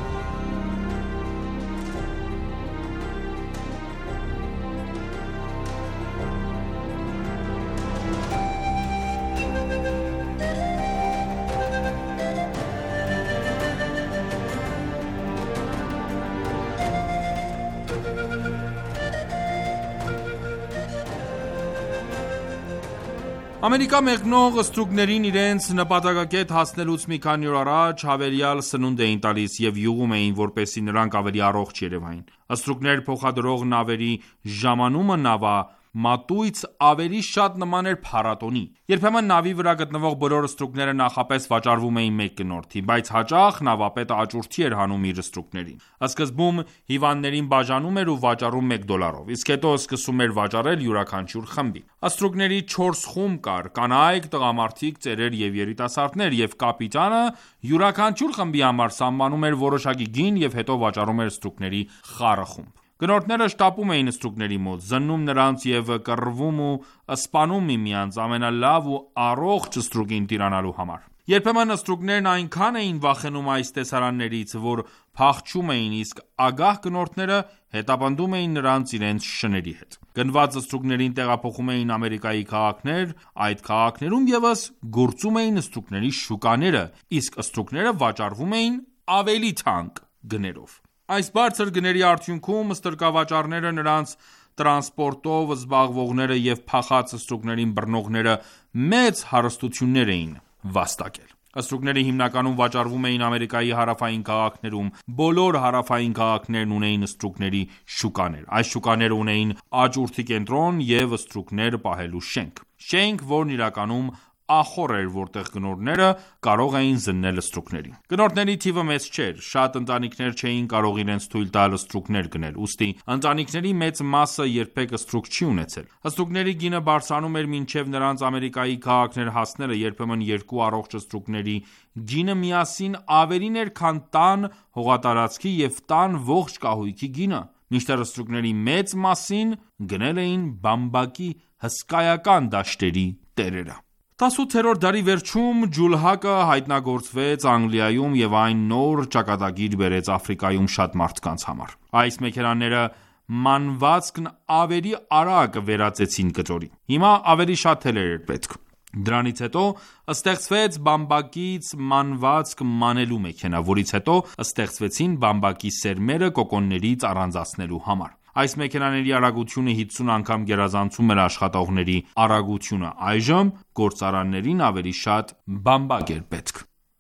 Speaker 1: Ամերիկա մեկնող ստրուկներին իրենց նպատակակետ հասնելուց մի քանի օր առաջ հավելյալ սնունդ էին տալիս և յուղում էին, որպեսզի նրանք ավելի առողջ երևային։ Ստրուկներ փոխադրող նավերի ժամանումը նավամատույց ավելի շատ նման էր փառատոնի։ Երբեմն նավի վրա գտնվող բոլոր ստրուկները նախապես վաճառվում էին մեկ գնորդի, բայց հաճախ նավապետը աճուրդի էր հանում իր ստրուկներին։ Սկզբում հիվանդներին բաժանում էր ու վաճառում մեկ դոլարով, իսկ հետո սկսում էր վաճառել յուրաքանչյուր խմբի։ Ստրուկների չորս խումբ կար՝ կանայք, տղամարդիկ, ծերեր և երիտասարդներ, և կապիտանը յուրաքանչյուր խմբի համար սահմանում էր որոշակի գին և հետո վաճառում էր ստրուկների խառը խումբ։ Գնորդները շտապում էին ստրուկների մոտ, զննում նրանց և կռվում ու սպանում միմյանց ամենալավ ու առողջ ստրուկին տիրանալու համար։ Երբեմն ստրուկներն այնքան էին վախենում այս տեսարաններից, որ փախչում էին, իսկ ագահ գնորդները հետապնդում էին նրանց իրենց շների հետ։ Գնված ստրուկներին տեղափոխում էին Ամերիկայի քաղաքներ, այդ քաղաքներում ևս գործում էին ստրուկների շուկաները, իսկ ստրուկները վաճառվում էին ավելի թանկ գներով։ Այս բարձր գների արդյունքում ստրկավաճառները, նրանց տրանսպորտով զբաղվողները և փախած ստրուկներին բռնողները մեծ հարստություններ էին վաստակել։ Ստրուկները հիմնականում վաճառվում էին Ամերիկայի հարավային քաղաքներում։ Բոլոր հարավային քաղաքներն ունեին ստրուկների շուկաներ։ Այս շուկաները ունեին աճուրդի կենտրոն և ստրուկներ պահելու շենք։ Շենք, որն իրականում ախոռ էր, որտեղ գնորդները կարող էին զննել ստրուկներին։ Գնորդների թիվը մեծ չէր։ Շատ ընտանիքներ չէին կարող իրենց թույլ տալ ստրուկներ գնել, ուստի ընտանիքների մեծ մասը երբեք ստրուկ չի ունեցել։ Ստրուկների գինը բարձրանում էր մինչև նրանց Ամերիկայի քաղաքներ հասնելը, երբեմն երկու առողջ ստրուկների գինը միասին ավելին էր, քան տան հողատարածքի և տան ողջ կահույքի գինը, մինչդեռ ստրուկների մեծ մասին գնել էին բամբակի հսկայական դաշտերի տերերը։ տասութերորդ դարի վերջում ջուլհակը հայտնագործվեց Անգլիայում և այն նոր ճակատագիր բերեց Աֆրիկայում շատ մարդկանց համար։ Այս մեքենաները մանվածքն ավելի արագ վերածեցին կտորի։ Հիմա ավելի շատ թելեր էր պետք։ Դրանից հետո ստեղծվեց բամբակից մանվածք մանելու մեքենա, որից հետո ստեղծվեցին բամբակի սերմերը կոկոններից առանձնացնելու համար։ Այս մեքենաների արագությունը հիսուն անգամ գերազանցում էր աշխատողների արագությունը։ Այժմ գործարաններին ավելի շատ բամբակ էր պետք։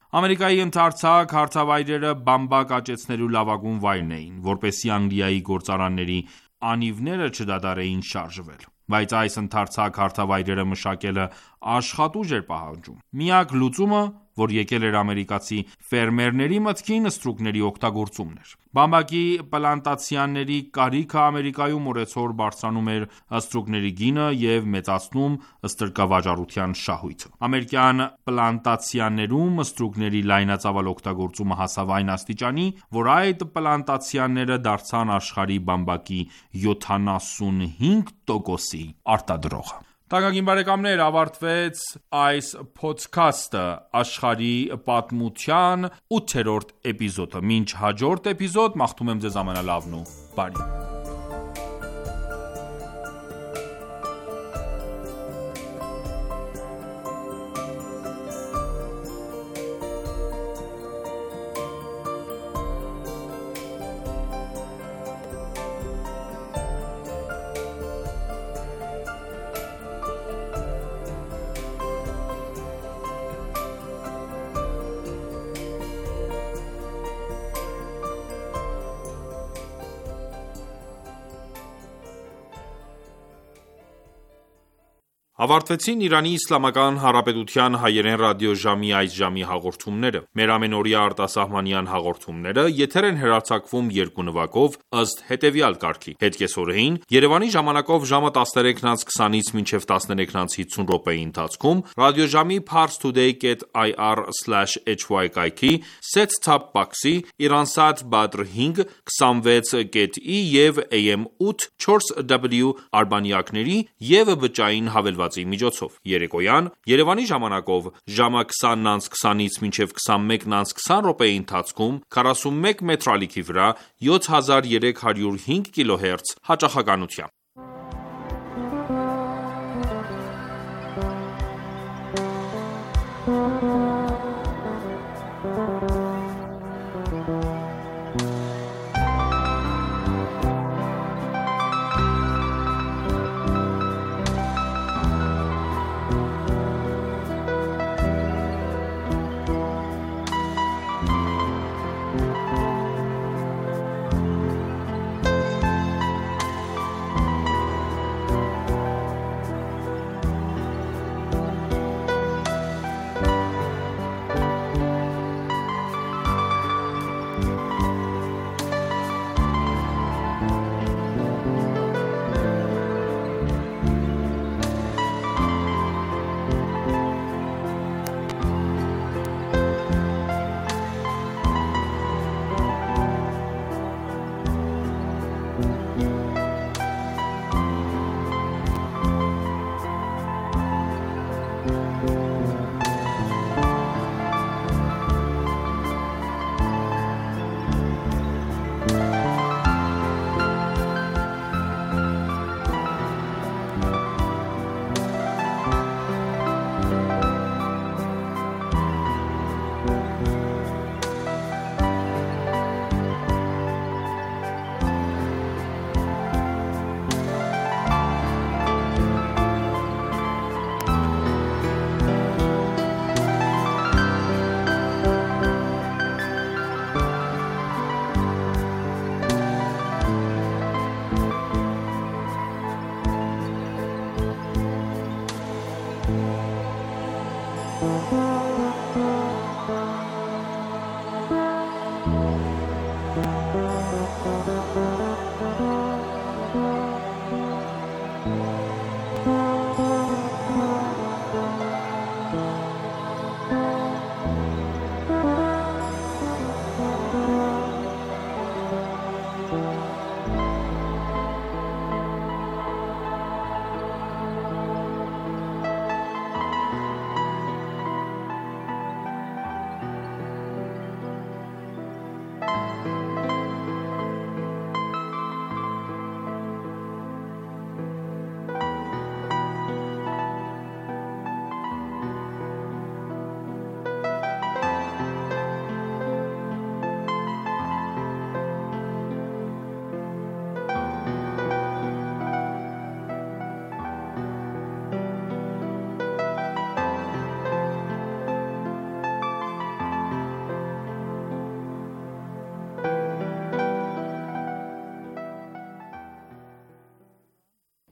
Speaker 1: Ամերիկայի ընդարձակ հարթավայրերը բամբակ աճեցնելու լավագույն վայրն էին, որպեսզի Անգլիայի գործարանների անիվները չդադարեին շարժվել: Բայց այս ընդարձակ հարթավայրերը մշակելը աշխատուժ էր պահանջում: Միակ լուծումը, որ եկել էր ամերիկացի ֆերմերների մտքին, ստրուկների օգտագործումն էր: Բամբակի պլանտացիաների կարիքը Ամերիկայում օրեցօր բարձրանում էր ստրուկների գինը և մեծացնում ստրկավաճառության շահույթը: Ամերիկյան պլանտացիաներում ստրուկների լայնածավալ օգտագործումը հասավ այն աստիճանի, որ այդ պլանտացիաները դարձան աշխարհի բամբակի յոթանասունհինգ տոկոսի արտադրողը: Թանկագին բարեկամներ, ավարտվեց այս փոդքասթը, աշխարհի պատմության ութերորդ էպիզոդը: Մինչ հաջորդ էպիզոդ, մաղթում եմ ձեզ ամենալավն ու բարին: Ավարտվեցին Իրանի Իսլամական Հանրապետության հայերեն ռադիոժամի այս ժամի հաղորդումները: Մեր ամենօրյա արտասահմանյան հաղորդումները եթեր են հեռարձակվում երկու նվագով, ըստ հետևյալ կարգի: Հետկեսօրեին Երևանի ժամանակով ժամը տասներեքն անց քսանից մինչև տասներեքն անց հիսուն րոպեի ընթացքում ռադիոժամի parstoday dot i r slash h y կայքի set-top box-ի, Iransat Badr հինգ, քսանվեց կետ ի և A M ութ չորս W արբանյակների և բջջային հավելվածի միջոցով: Երեկոյան Երևանի ժամանակով ժամը քսանն անց քսանից մինչև քսանմեկն անց քսան րոպեի ընթացքում քառասունմեկ մետր ալիքի վրա յոթ հազար երեք հարյուր հինգ կիլոհերց հաճախականությամբ: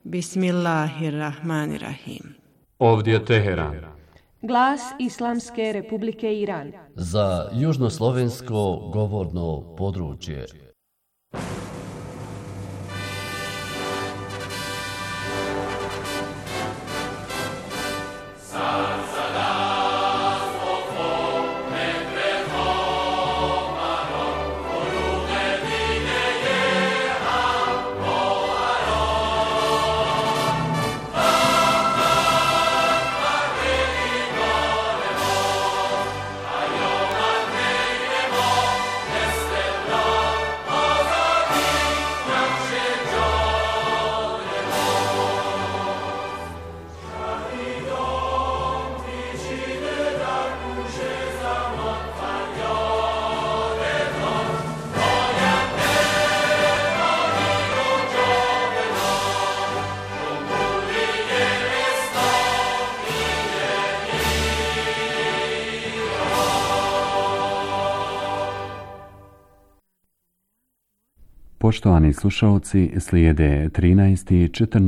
Speaker 9: Bismillahirrahmanirrahim.
Speaker 10: Ovdje Teheran.
Speaker 11: Glas Islamske Republike Iran.
Speaker 12: Za južnoslovensko govorno područje.
Speaker 13: Poštovani slušalci, slijede trinaesti i četrnaesti